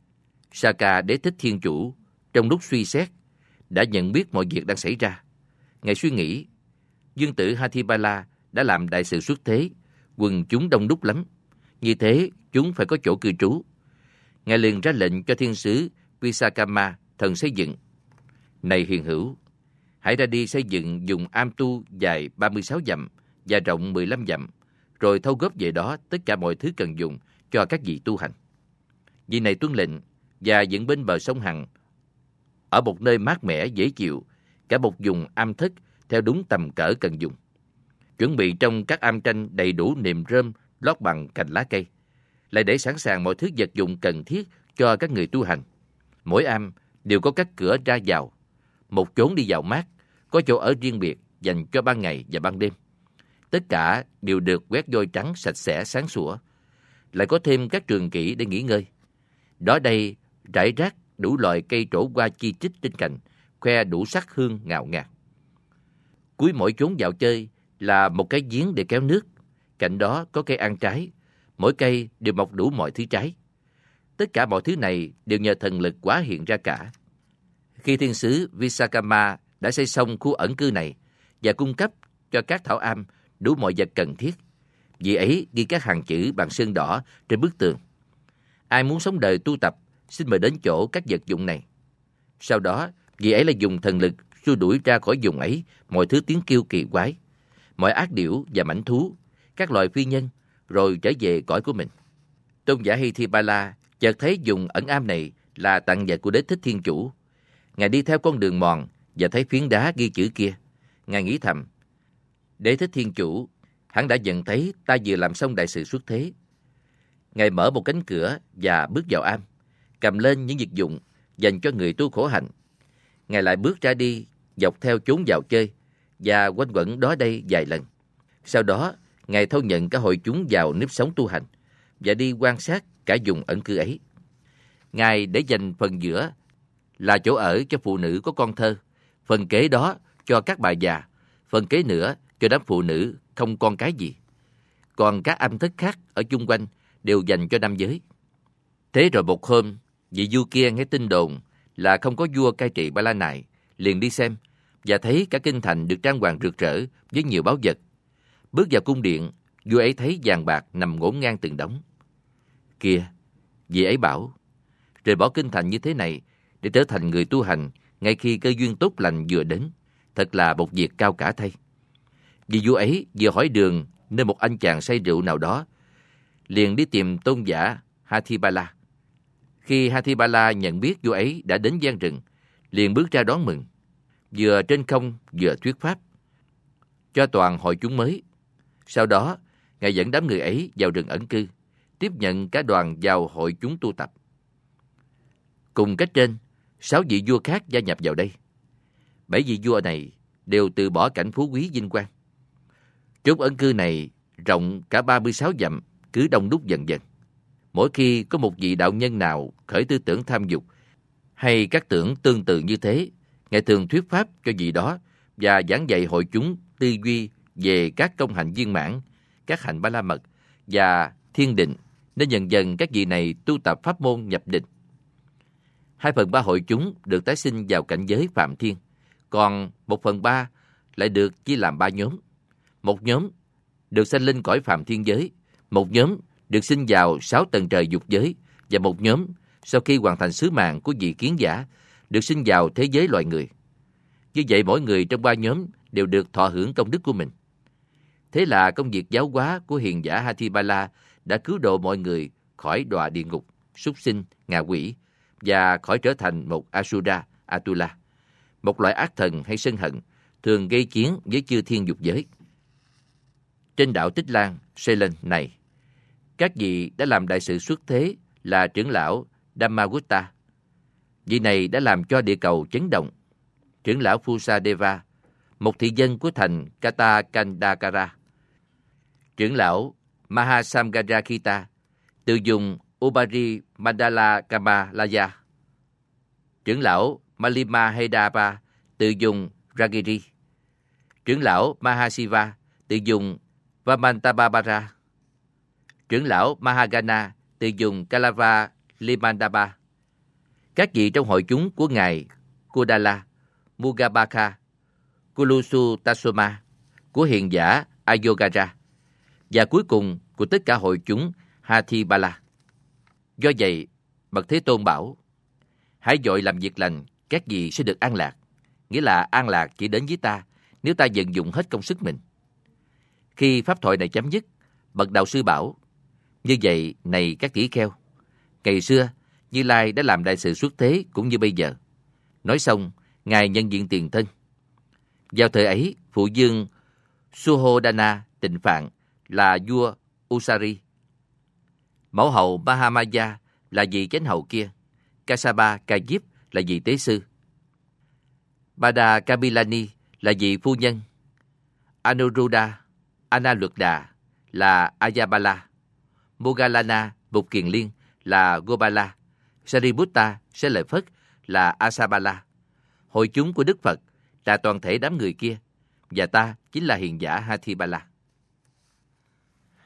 Saka Đế Thích Thiên Chủ trong lúc suy xét đã nhận biết mọi việc đang xảy ra. Ngài suy nghĩ, Dương Tử Hathibala đã làm đại sự xuất thế, quần chúng đông đúc lắm, như thế chúng phải có chỗ cư trú. Ngài liền ra lệnh cho thiên sứ Visakama, thần xây dựng: Này hiền hữu, hãy ra đi xây dựng vùng am tu dài ba mươi sáu dặm và rộng mười lăm dặm, rồi thâu góp về đó tất cả mọi thứ cần dùng cho các vị tu hành. Vị này tuân lệnh và dựng bên bờ sông Hằng, ở một nơi mát mẻ dễ chịu, cả một vùng am thất theo đúng tầm cỡ cần dùng. Chuẩn bị trong các am tranh đầy đủ nệm rơm lót bằng cành lá cây, lại để sẵn sàng mọi thứ vật dụng cần thiết cho các người tu hành. Mỗi am đều có các cửa ra vào, một chốn đi vào mát, có chỗ ở riêng biệt dành cho ban ngày và ban đêm. Tất cả đều được quét vôi trắng sạch sẽ sáng sủa, lại có thêm các trường kỷ để nghỉ ngơi. Đó đây rải rác đủ loại cây trổ hoa chi chít trên cành, khoe đủ sắc hương ngào ngạt. Cuối mỗi chốn dạo chơi là một cái giếng để kéo nước, cạnh đó có cây ăn trái, mỗi cây đều mọc đủ mọi thứ trái. Tất cả mọi thứ này đều nhờ thần lực hóa hiện ra cả. Khi thiên sứ Visakama đã xây xong khu ẩn cư này và cung cấp cho các thảo am đủ mọi vật cần thiết, vì ấy ghi các hàng chữ bằng sơn đỏ trên bức tường: Ai muốn sống đời tu tập, xin mời đến chỗ các vật dụng này. Sau đó, vì ấy là dùng thần lực xua đuổi ra khỏi vùng ấy mọi thứ tiếng kêu kỳ quái, mọi ác điểu và mãnh thú, các loài phi nhân, rồi trở về cõi của mình. Tôn giả Hithipala chợt thấy vùng ẩn am này là tặng vật của Đế Thích Thiên Chủ. Ngài đi theo con đường mòn và thấy phiến đá ghi chữ kia. Ngài nghĩ thầm, Đế Thích Thiên Chủ hẳn đã nhận thấy ta vừa làm xong đại sự xuất thế. Ngài mở một cánh cửa và bước vào am, cầm lên những vật dụng dành cho người tu khổ hạnh. Ngài lại bước ra đi, dọc theo chốn vào chơi và quanh quẩn đó đây vài lần. Sau đó, Ngài thâu nhận cả hội chúng vào nếp sống tu hành và đi quan sát cả vùng ẩn cư ấy. Ngài để dành phần giữa là chỗ ở cho phụ nữ có con thơ, phần kế đó cho các bà già, phần kế nữa cho đám phụ nữ không con cái gì. Còn các âm thất khác ở chung quanh đều dành cho nam giới. Thế rồi một hôm, vị vua kia nghe tin đồn là không có vua cai trị Ba La Nại, liền đi xem và thấy cả kinh thành được trang hoàng rực rỡ với nhiều báu vật. Bước vào cung điện, vua ấy thấy vàng bạc nằm ngổn ngang từng đống. Kìa, vị ấy bảo, rời bỏ kinh thành như thế này để trở thành người tu hành ngay khi cơ duyên tốt lành vừa đến, thật là một việc cao cả thay. Vị vua ấy vừa hỏi đường nơi một anh chàng say rượu nào đó, liền đi tìm tôn giả Hathibala. Khi Hathibala nhận biết vua ấy đã đến gian rừng, liền bước ra đón mừng, vừa trên không vừa thuyết pháp cho toàn hội chúng mới. Sau đó, Ngài dẫn đám người ấy vào rừng ẩn cư, tiếp nhận cả đoàn vào hội chúng tu tập. Cùng cách trên, sáu vị vua khác gia nhập vào đây. Bảy vị vua này đều từ bỏ cảnh phú quý vinh quang. Chốn ẩn cư này rộng cả ba mươi sáu dặm, cứ đông đúc dần dần. Mỗi khi có một vị đạo nhân nào khởi tư tưởng tham dục hay các tưởng tương tự như thế, Ngài thường thuyết pháp cho vị đó và giảng dạy hội chúng tư duy về các công hạnh viên mãn, các hạnh ba la mật và thiên định, nên dần dần các vị này tu tập pháp môn nhập định. Hai phần ba hội chúng được tái sinh vào cảnh giới phạm thiên, còn một phần ba lại được chia làm ba nhóm. Một nhóm được sanh lên cõi phạm thiên giới, một nhóm được sinh vào sáu tầng trời dục giới, và một nhóm sau khi hoàn thành sứ mạng của vị kiến giả được sinh vào thế giới loài người. Như vậy mỗi người trong ba nhóm đều được thọ hưởng công đức của mình. Thế là công việc giáo hóa của hiền giả Hathibala đã cứu độ mọi người khỏi đọa địa ngục, súc sinh, ngạ quỷ và khỏi trở thành một Asura, Atula, một loại ác thần hay sân hận thường gây chiến với chư thiên dục giới. Trên đảo Tích Lan, Ceylon này, các vị đã làm đại sự xuất thế là trưởng lão Dhammagutta. Vị này đã làm cho địa cầu chấn động. Trưởng lão Fusadeva, một thị dân của thành Katakandakara. Trưởng lão Mahasamgarakita, từ vùng Ubari Mandala Kamalaya. Trưởng lão Malima Hedapa, từ vùng Ragiri. Trưởng lão Mahasiva, từ vùng Vamantabhabara. Trưởng lão Mahagana, từ vùng Kalava Limandaba. Các vị trong hội chúng của ngài Kodala, Mugabaka, Kulusu Tasoma, của hiền giả Ayogara, và cuối cùng của tất cả hội chúng Hathibala. Do vậy, Bậc Thế Tôn bảo, hãy vội làm việc lành, các vị sẽ được an lạc. Nghĩa là an lạc chỉ đến với ta nếu ta vận dụng hết công sức mình. Khi pháp thoại này chấm dứt, Bậc Đạo Sư bảo, như vậy này các tỷ kheo, ngày xưa Như Lai đã làm đại sự xuất thế cũng như bây giờ. Nói xong, Ngài nhân diện tiền thân. Vào thời ấy, phụ vương Suhodana Tịnh Phạn là vua Usari. Mẫu hậu Mahamaya là vị chánh hậu kia. Kasaba Kajip là vị tế sư. Bada Kabilani là vị phu nhân. Anuruddha Analuddha là Ayabala. Mogalana Bục Kiền Liên là Gobala. Sariputta Xá Lợi Phất là Asabala. Hội chúng của Đức Phật là toàn thể đám người kia, và ta chính là hiền giả Hathibala.